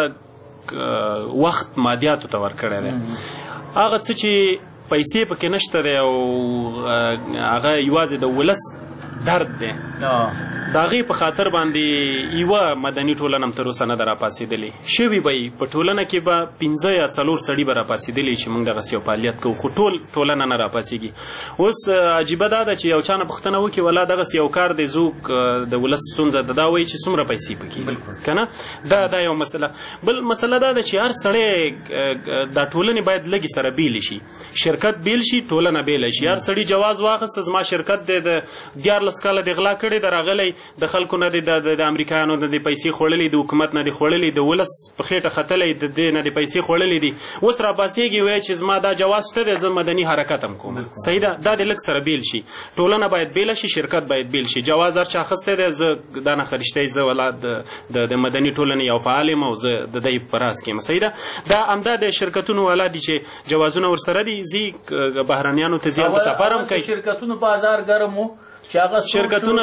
اکثره وخت مادیاتو ته ورکړی دی هغه څه چې پیسې پکې نشته دی او هغه یوازې د ولس درد دی د هغې په خاطر باندې یوه مدني ټولنه هم تر اوسه نه ده راپاڅېدلې شوي به یې په ټولنه کې به 15 یا 4 سړي به راپاڅېدلي چې موږ دغسې یو فعالیت کوو خو ټول ټولنه نه راپاڅېږي اوس عجیبه دا ده چې یو چا نه پوښتنه وکړي ولا دغسې یو کار دی زوک د ولس ستونزه ده دا وایي چې څومره پیسې پکې که نه دا یو مسله بل مسله دا ده چې هر سړی دا ټولنې باید لږې سره بیلې شي شرکت بیل شي ټولنه بیله شي هر سړي جواز واخیسته زما شرکت دی د 14 کاله د غلا کړی ده راغلی د خلکو نه د امریکایانو نه د پیسې خوړلې د حکومت نه دي خوړلې د ولس په خېټه ختلی د دې نه د پیسې خوړلې دي اوس راپاڅېږي وایي چې زما دا جواز شته دی زه مدني حرکت هم کوم صحیح ده دا د لږ سره بیل شي ټولنه باید بیله شي شرکت باید بیل شي جواز هر چا اخیستی دی زه دا نه خریشتی زه ولا د مدني ټولنې یو فعال یم او زه د دی په راز کې یم صحیح ده دا همدا د شرکتونو والا دي چې جوازونه ورسره دي ځي بهرنیانو ته ځي هلته سفر هم کوي شرکتونو بازار ګرم و شرکتونه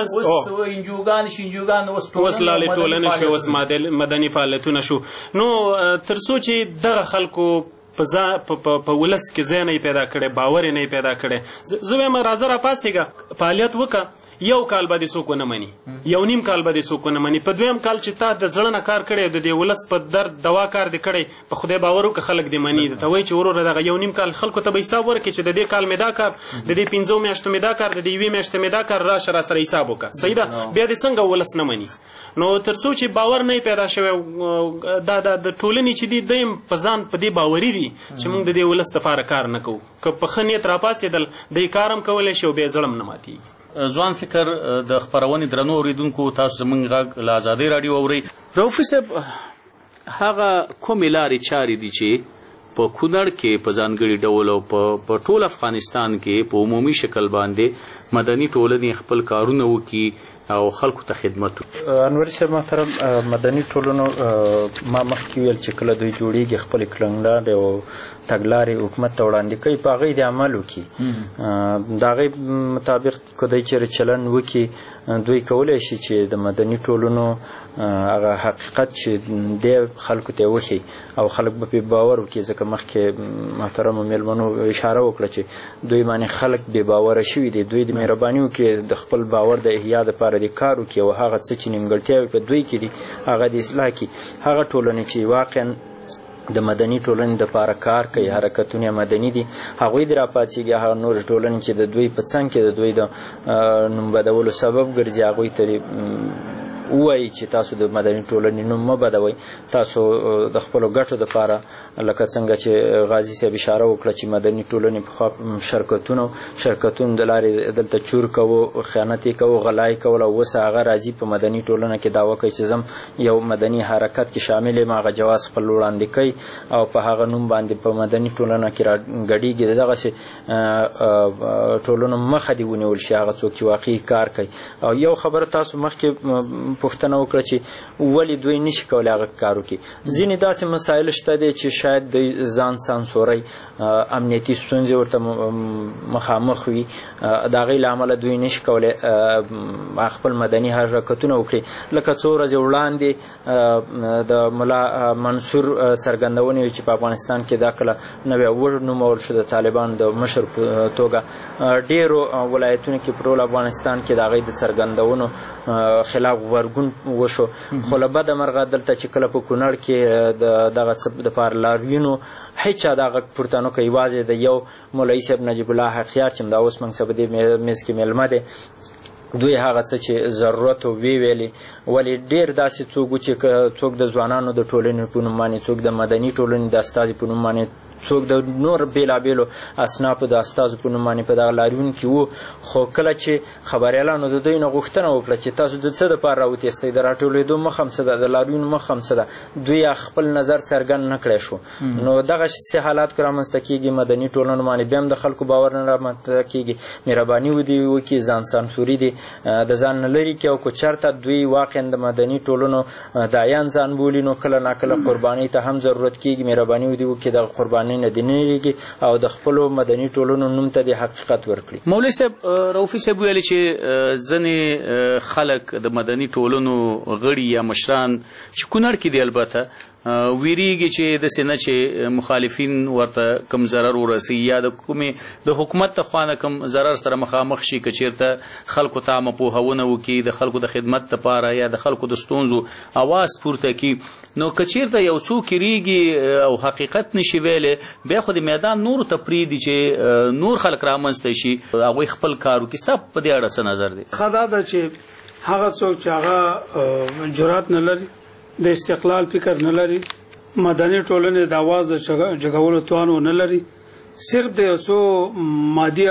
انجوګان اوس لالې ټولنې شوې اوس مدني فعالیتونه شو نو تر څو چې دغه خلکو په ولس کې ځای نه یې پیدا کړی باور یې نه یې پیدا کړی زه وایم راځه راپاڅېږه فعالیت وکړه یو کال به دې څوک ونه مني یو نیم کال به دې څوک ونه مني په دویم کال چې تا د زړه نه کار کړی د دې ولس په درد دوا کار دې کړی په خدای باور وکړه خلک دې مني ته وایي چې وروره دغه یو نیم کال خلکو ته به حساب ورکړي چې د دې کال مې دا کار د دې 15 میاشتو مې دا کار د دې 1 میاشتې مې دا کار راشه راسره حساب وکړه صحیح ده بیا دې څنګه ولس نه مني نو تر څو چې باور نه پیدا شوی دا د ټولنې چې دي دوی په ځان په دې باوري دي چې موږ د دې ولس دپاره کار نه کوو که په ښه نیت راپاڅېدل دی کار هم کولی شي او بیا زړه هم نه ماتېږي ځوان فکر د خپرونې درنو اورېدونکو تاسو زموږ غږ له ازادۍ راډیو اورئ رؤفي صاحب هغه کومې لارې چارې دي چې په کونړ کې په ځانګړي ډول او په ټول افغانستان کې په عمومي شکل باندې مدني ټولنې خپل کارونه وکړي او خلکو ته خدمت وکړي؟ انور صاحب محترم، مدني ټولنو ما مخکې ویل چې کله دوی جوړیږي خپلې کړنلارې او تګلارې حکومت ته وړاندې کوي، په هغې د عمل وکړي، د هغې مطابق که دوی چېرې چلن وکړي دوی کولی شي چې د مدني ټولنو هغه حقیقت چې دی خلکو ته وښي او خلک به پرې باور وکړي. ځکه مخکې محترمو میلمنو اشاره وکړه چې دوی باندې خلک بې باوره شوي دي، دوی د مهرباني وکړي د خپل باور د احیا دپاره د کار وکړي او هغه څه چې نیمګړتیاوې په دوی کې دي هغه د اصلاح کړي. هغه ټولنې چې واقعا د مدني ټولنې دپاره کار کوي، حرکتونه مدني دي، هغوی د راپاڅېږي. هغه نور ټولنې چې د دوی په څنګ کې د دوی د نوم بدولو سبب ګرځي هغوی ته ووایي چې تاسو د مدني ټولنې نوم مه بدوئ، تاسو د خپلو ګټو دپاره لکه څنګه چې غازي صاحب اشاره وکړه چې مدني ټولنې پخوا شرکتونو د لارې دلته چور کوو، خیانت یې کوو، غلا یې کول، او اوس هغه راځي په مدني ټولنه کې دعوه کوي چې زم یو مدني حرکت کې شامل یم، هغه جواز خپل وړاندې کوي او په هغه نوم باندې په مدني ټولنه کې را ګډېږي. د دغسې ټولنو مخه دې ونیول شي، هغه څوک چې واقعي کار کوي. او یو خبره تاسو مخکې پوښتنه وکړه چې ولې دوی نشي کولی هغه کار وکړي. ځینې داسې مسایل شته دی چې شاید دوی ځان سانسوري، امنیتي ستونزې ورته مخامخ وي، د هغې له امله دوی نشي کولی خپل مدني حرکتونه وکړي. لکه څو ورځې وړاندې د ملا منصور څرګندونې وي چې په افغانستان کې دا کله نوی ونومول شو د طالبانو د مشر په توګه، ډېرو ولایتونو کې په ټول افغانستان کې د هغې د څرګندونو خلاف غبرګون وشو. خو له بده مرغه دلته چې کله په کونړ کې دغه څه دپاره لاریون هیچا دا غږ پورته نه کوي، یوازې د یو مولوي صاحب نجیب الله حقیار چې همدا اوس موږ څه په دې میز کې میلمه دی، دوی هغه څه چې ضرورت وی ویلي. ولې ډېر داسې څوک و چې څوک د ځوانانو د ټولنې په نوم باندې، څوک د مدني ټولنې د استازي په نوم باندې، څوک د نور بېلابېلو اصنافو د استازو په نوم باندې په دغه لاریون کې وو. خو کله چې خبریالانو د دوی نه غوښتنه وکړه چې تاسو د څه دپاره راوتېستئ، د راټولېدو مخه هم څه ده، د لاریون مخه هم څه ده، دوی خپل نظر څرګند نه کړی شو. نو دغسې حالات که رامنځته کېږي مدني ټولنو باندې بیا هم د خلکو باور نه رامنځته کېږي. مهرباني ودې وکړي، ځان سانسوري دي د ځان نه لرې کړي، او که چېرته دوی واقعا د مدني ټولنو دایان ځان بولي نو کله ناکله قربانۍ ته هم ضرورت کېږي. مهرباني ودې وکړي دغه قربانۍ نه دې نه لرېږي او د خپلو مدني ټولنو نوم ته د حقیقت ورکړي. مولوي صاحب، رؤفي صاحب ویلي چې ځینې خلک د مدني ټولنو غړي یا مشران چې کونړ کې دي البته ویریږي چې داسې نه چې مخالفین ورته کم ضرر ورسي یا د کومې د حکومت ته خوا نه کم ضرر سره مخامخ شي، که چېرته خلکو ته عامه پوهونه وکړي د خلکو د خدمت لپاره یا د خلکو د ستونزو اواز پورته کړي. نو که چېرته یو څوک ریږي او حقیقت نشي ویلی، بیا خو د میدان نورو ته پرېږدي چې نور خلک رامنځته شي، هغوی خپل کار وکړي. ستا په دې اړه څه نظر دی؟ ښه دا ده چې هغه څوک چې هغه جرأت نه لري، د استقلال فکر نه لري، مدني ټولنې د اواز د جګولو توان نه لري، صرف د یو څو مادي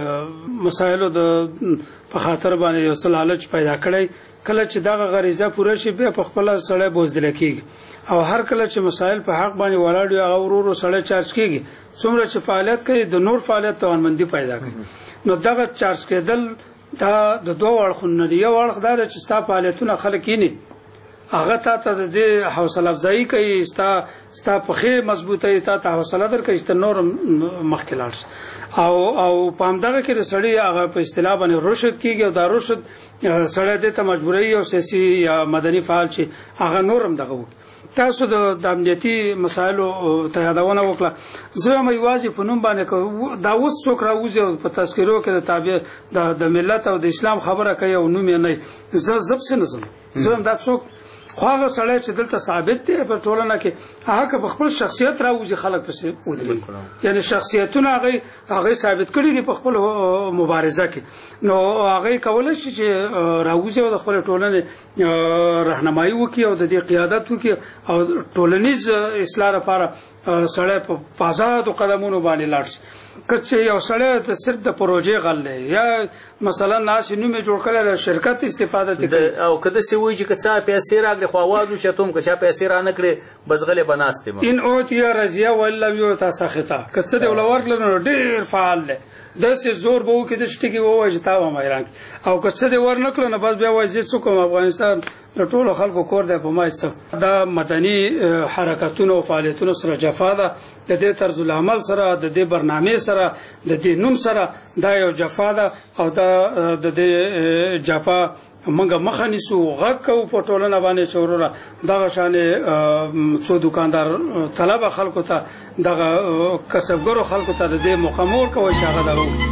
مسایلو د په خاطر باندې یو څه لالچ پیدا کړی، کله چې دغه غریزه پوره شي بیا په خپله سړی بوزدله کېږي. او هر کله چې مسایل په حق باندې ولاړ وي هغه ورو ورو سړی چارج کېږي. څومره چې فعالیت کوي د نور فعالیت توانمندي پیدا کوي. نو دغه چارج کېدل دا د دوه اړخونو نه دی. یو اړخ دا ده چې ستا فعالیتونه خلک یې هغه ته د دې حوصله افزایی کوي، ستا پښې مضبوطوي، ته حوصله درکوي چې نور مخکې لاړ شي. او په همدغه کې د سړي هغه په اصطلاح باندې رشد کېږي، او دا رشد سړی دې ته مجبوروي او سیاسي یا مدني فعال چې هغه نور هم دغه وکړي. تاسو د امنیتي مسایلو ته یادونه وکړه. زه هم یوازې په نوم باندې دا اوس څوک راوځي او په تذکرو کې د تابع د ملت او د اسلام خبره کوي او نوم یې نه زه پسې نه ځم. زه هم دا څوک خو هغه سړی چې دلته ثابت دی په ټولنه کې، هغه په خپل شخصیت راوځي خلک پسې ودرېږي، یعنی شخصیتونه هغه ثابت کړي دي په خپل مبارزه کې. نو هغه کولی شي چې راوځي او د خپل ټولنې راهنمایي وکړي او د دې قیادت وکړي او ټولنیز اصلاح لپاره سړی په آزادو قدمونو باندې لاړ شي. کچې یو سړی د صرف د پروژې غل دی یا مثلا ناس نوم یې جوړ کړی د شرکت استفاده کوي او که داسې وایي چې که څه پیسې راکړي خو اواز وچته هم که چا پیسې رانه کړې بس غلې به ناست یم ان اوتي رضیه ولم یؤتا سخطه که څه دی ول ورکړل نو ډېر فعال دی داسې زور به وکړي د شټکي ووایي چې تا به حیران او که څه دی ورنکړو نو بس بیا وایي زه څه کوم افغانستان د ټولو خلکو کور دی په ما څه دا مدني حرکتونو او فعالیتونو سره جفا ده د دې طرز العمل سره د دې برنامې سره د دې نوم سره دا یو جفا ده او دا د دې جفا منګه مخه نیسو غږ کوو په ټولنه باندې چې وروره دغه شانې څو دوکاندار طلبه خلکو ته دغه کسبګرو خلکو ته د دې موقع مه ورکوئ چې هغه دغه وکړي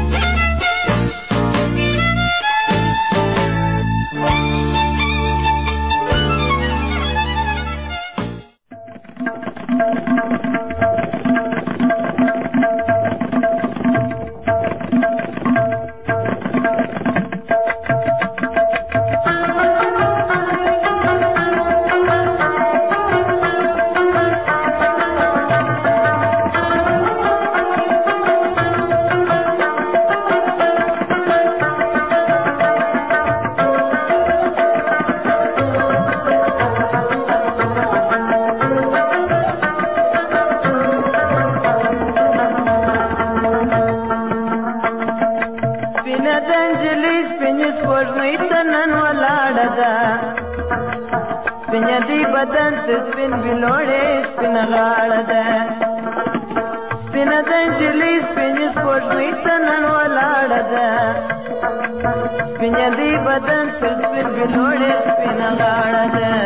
بدن سپین بلوړې سپین غاړه ده سپین دنجلې سپین سپوږمۍ تنن ولاړه ده سپین دې بدن سپین بلوړې سپین غاړه ده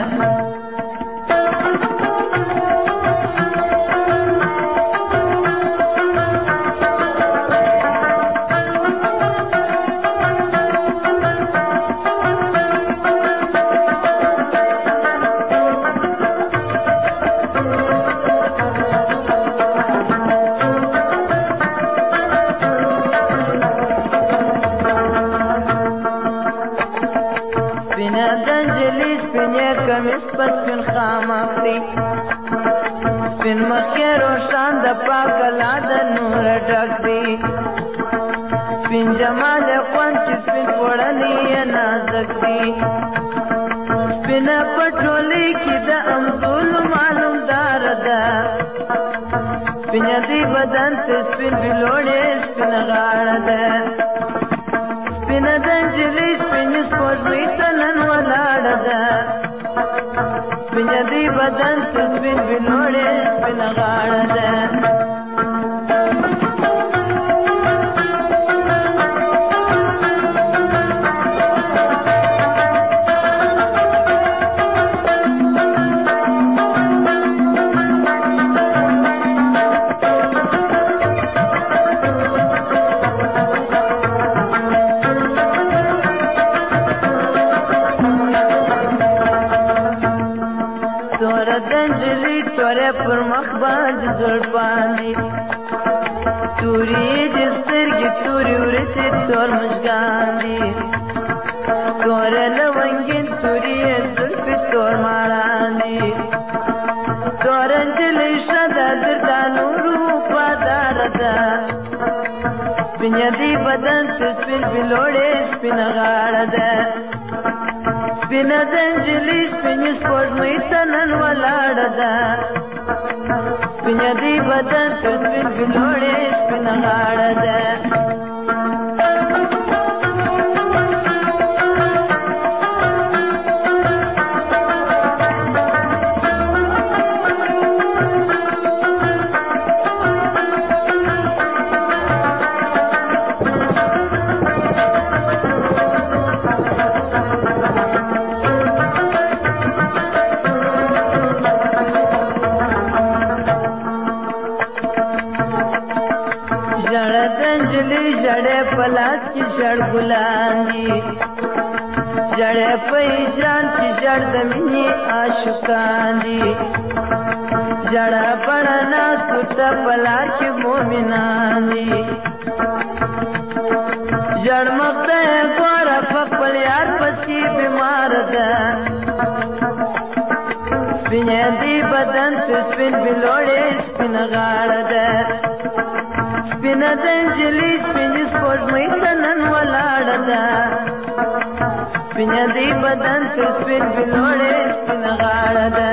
سپین خامخري سپین مخې روشان د پاک لا د نور ډک دی سپین جمال خوند چې سپین وړلې نازک دی سپین پټولې کې د انزول معلوم دار ده سپین دې بدن سپین بلوړې سپین غاړه ده سپین دنجلې سپین سپوږمۍ تنن ولاړه ده سپین دې بدن سپین بلوړې سپین غاړه ده پر مخ باندې زړبان دي توري د سترګې توري ورته تور مشګان دي تور لونګین توري زلفې تور ماران دي تور انجلې شدا دردا نورو پادار ده سپین دې بدن سپین بلوړې سپین غاړه ده سپین دنجلې سپین سپوږمۍ تنن ولاړه ده سپین دې بدن سپین بلوړې سپین غاړه ده پلاس کی شړ ګلان دي جړې په جان کی شړ د مینې عاشقان دي جړه پړنا سټ پلاس کی مومنان دي جړ مخته ګور خپل یار پسې بیمار ده سپین دې بدن سپین بلوړې سپین غاړه ده سپینه د نجلۍ سپینې سپوږمۍ ته نن ولاړه ده سپینه دی بدن تر سپین بلوړې سپینه غاړه ده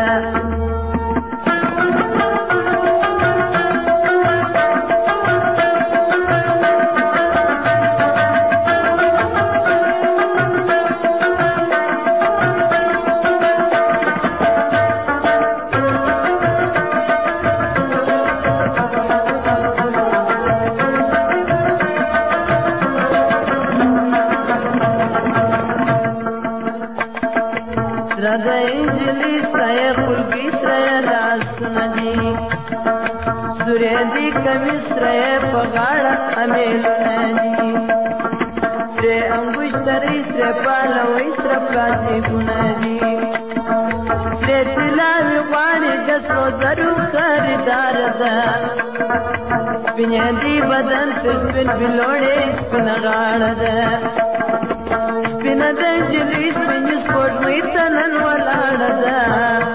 د انجلی سایه خلګي سره لاسونه دي سورې دي کمیس سره په غاړه امیلونه دي سره انګشتري سره پالوي سره پلاسټیکونه دي سره تلاوي غواړي د سرو زرو خریدار ده سپینې دي بدن تر سپین بلوړې سپینه غاړه ده سپینه د نجلۍ سپینې سپوږمۍ ته نن ولاړه ده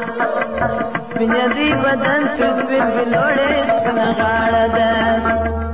سپینه دی بدن تر سپین بلوړې سپینه غاړه ده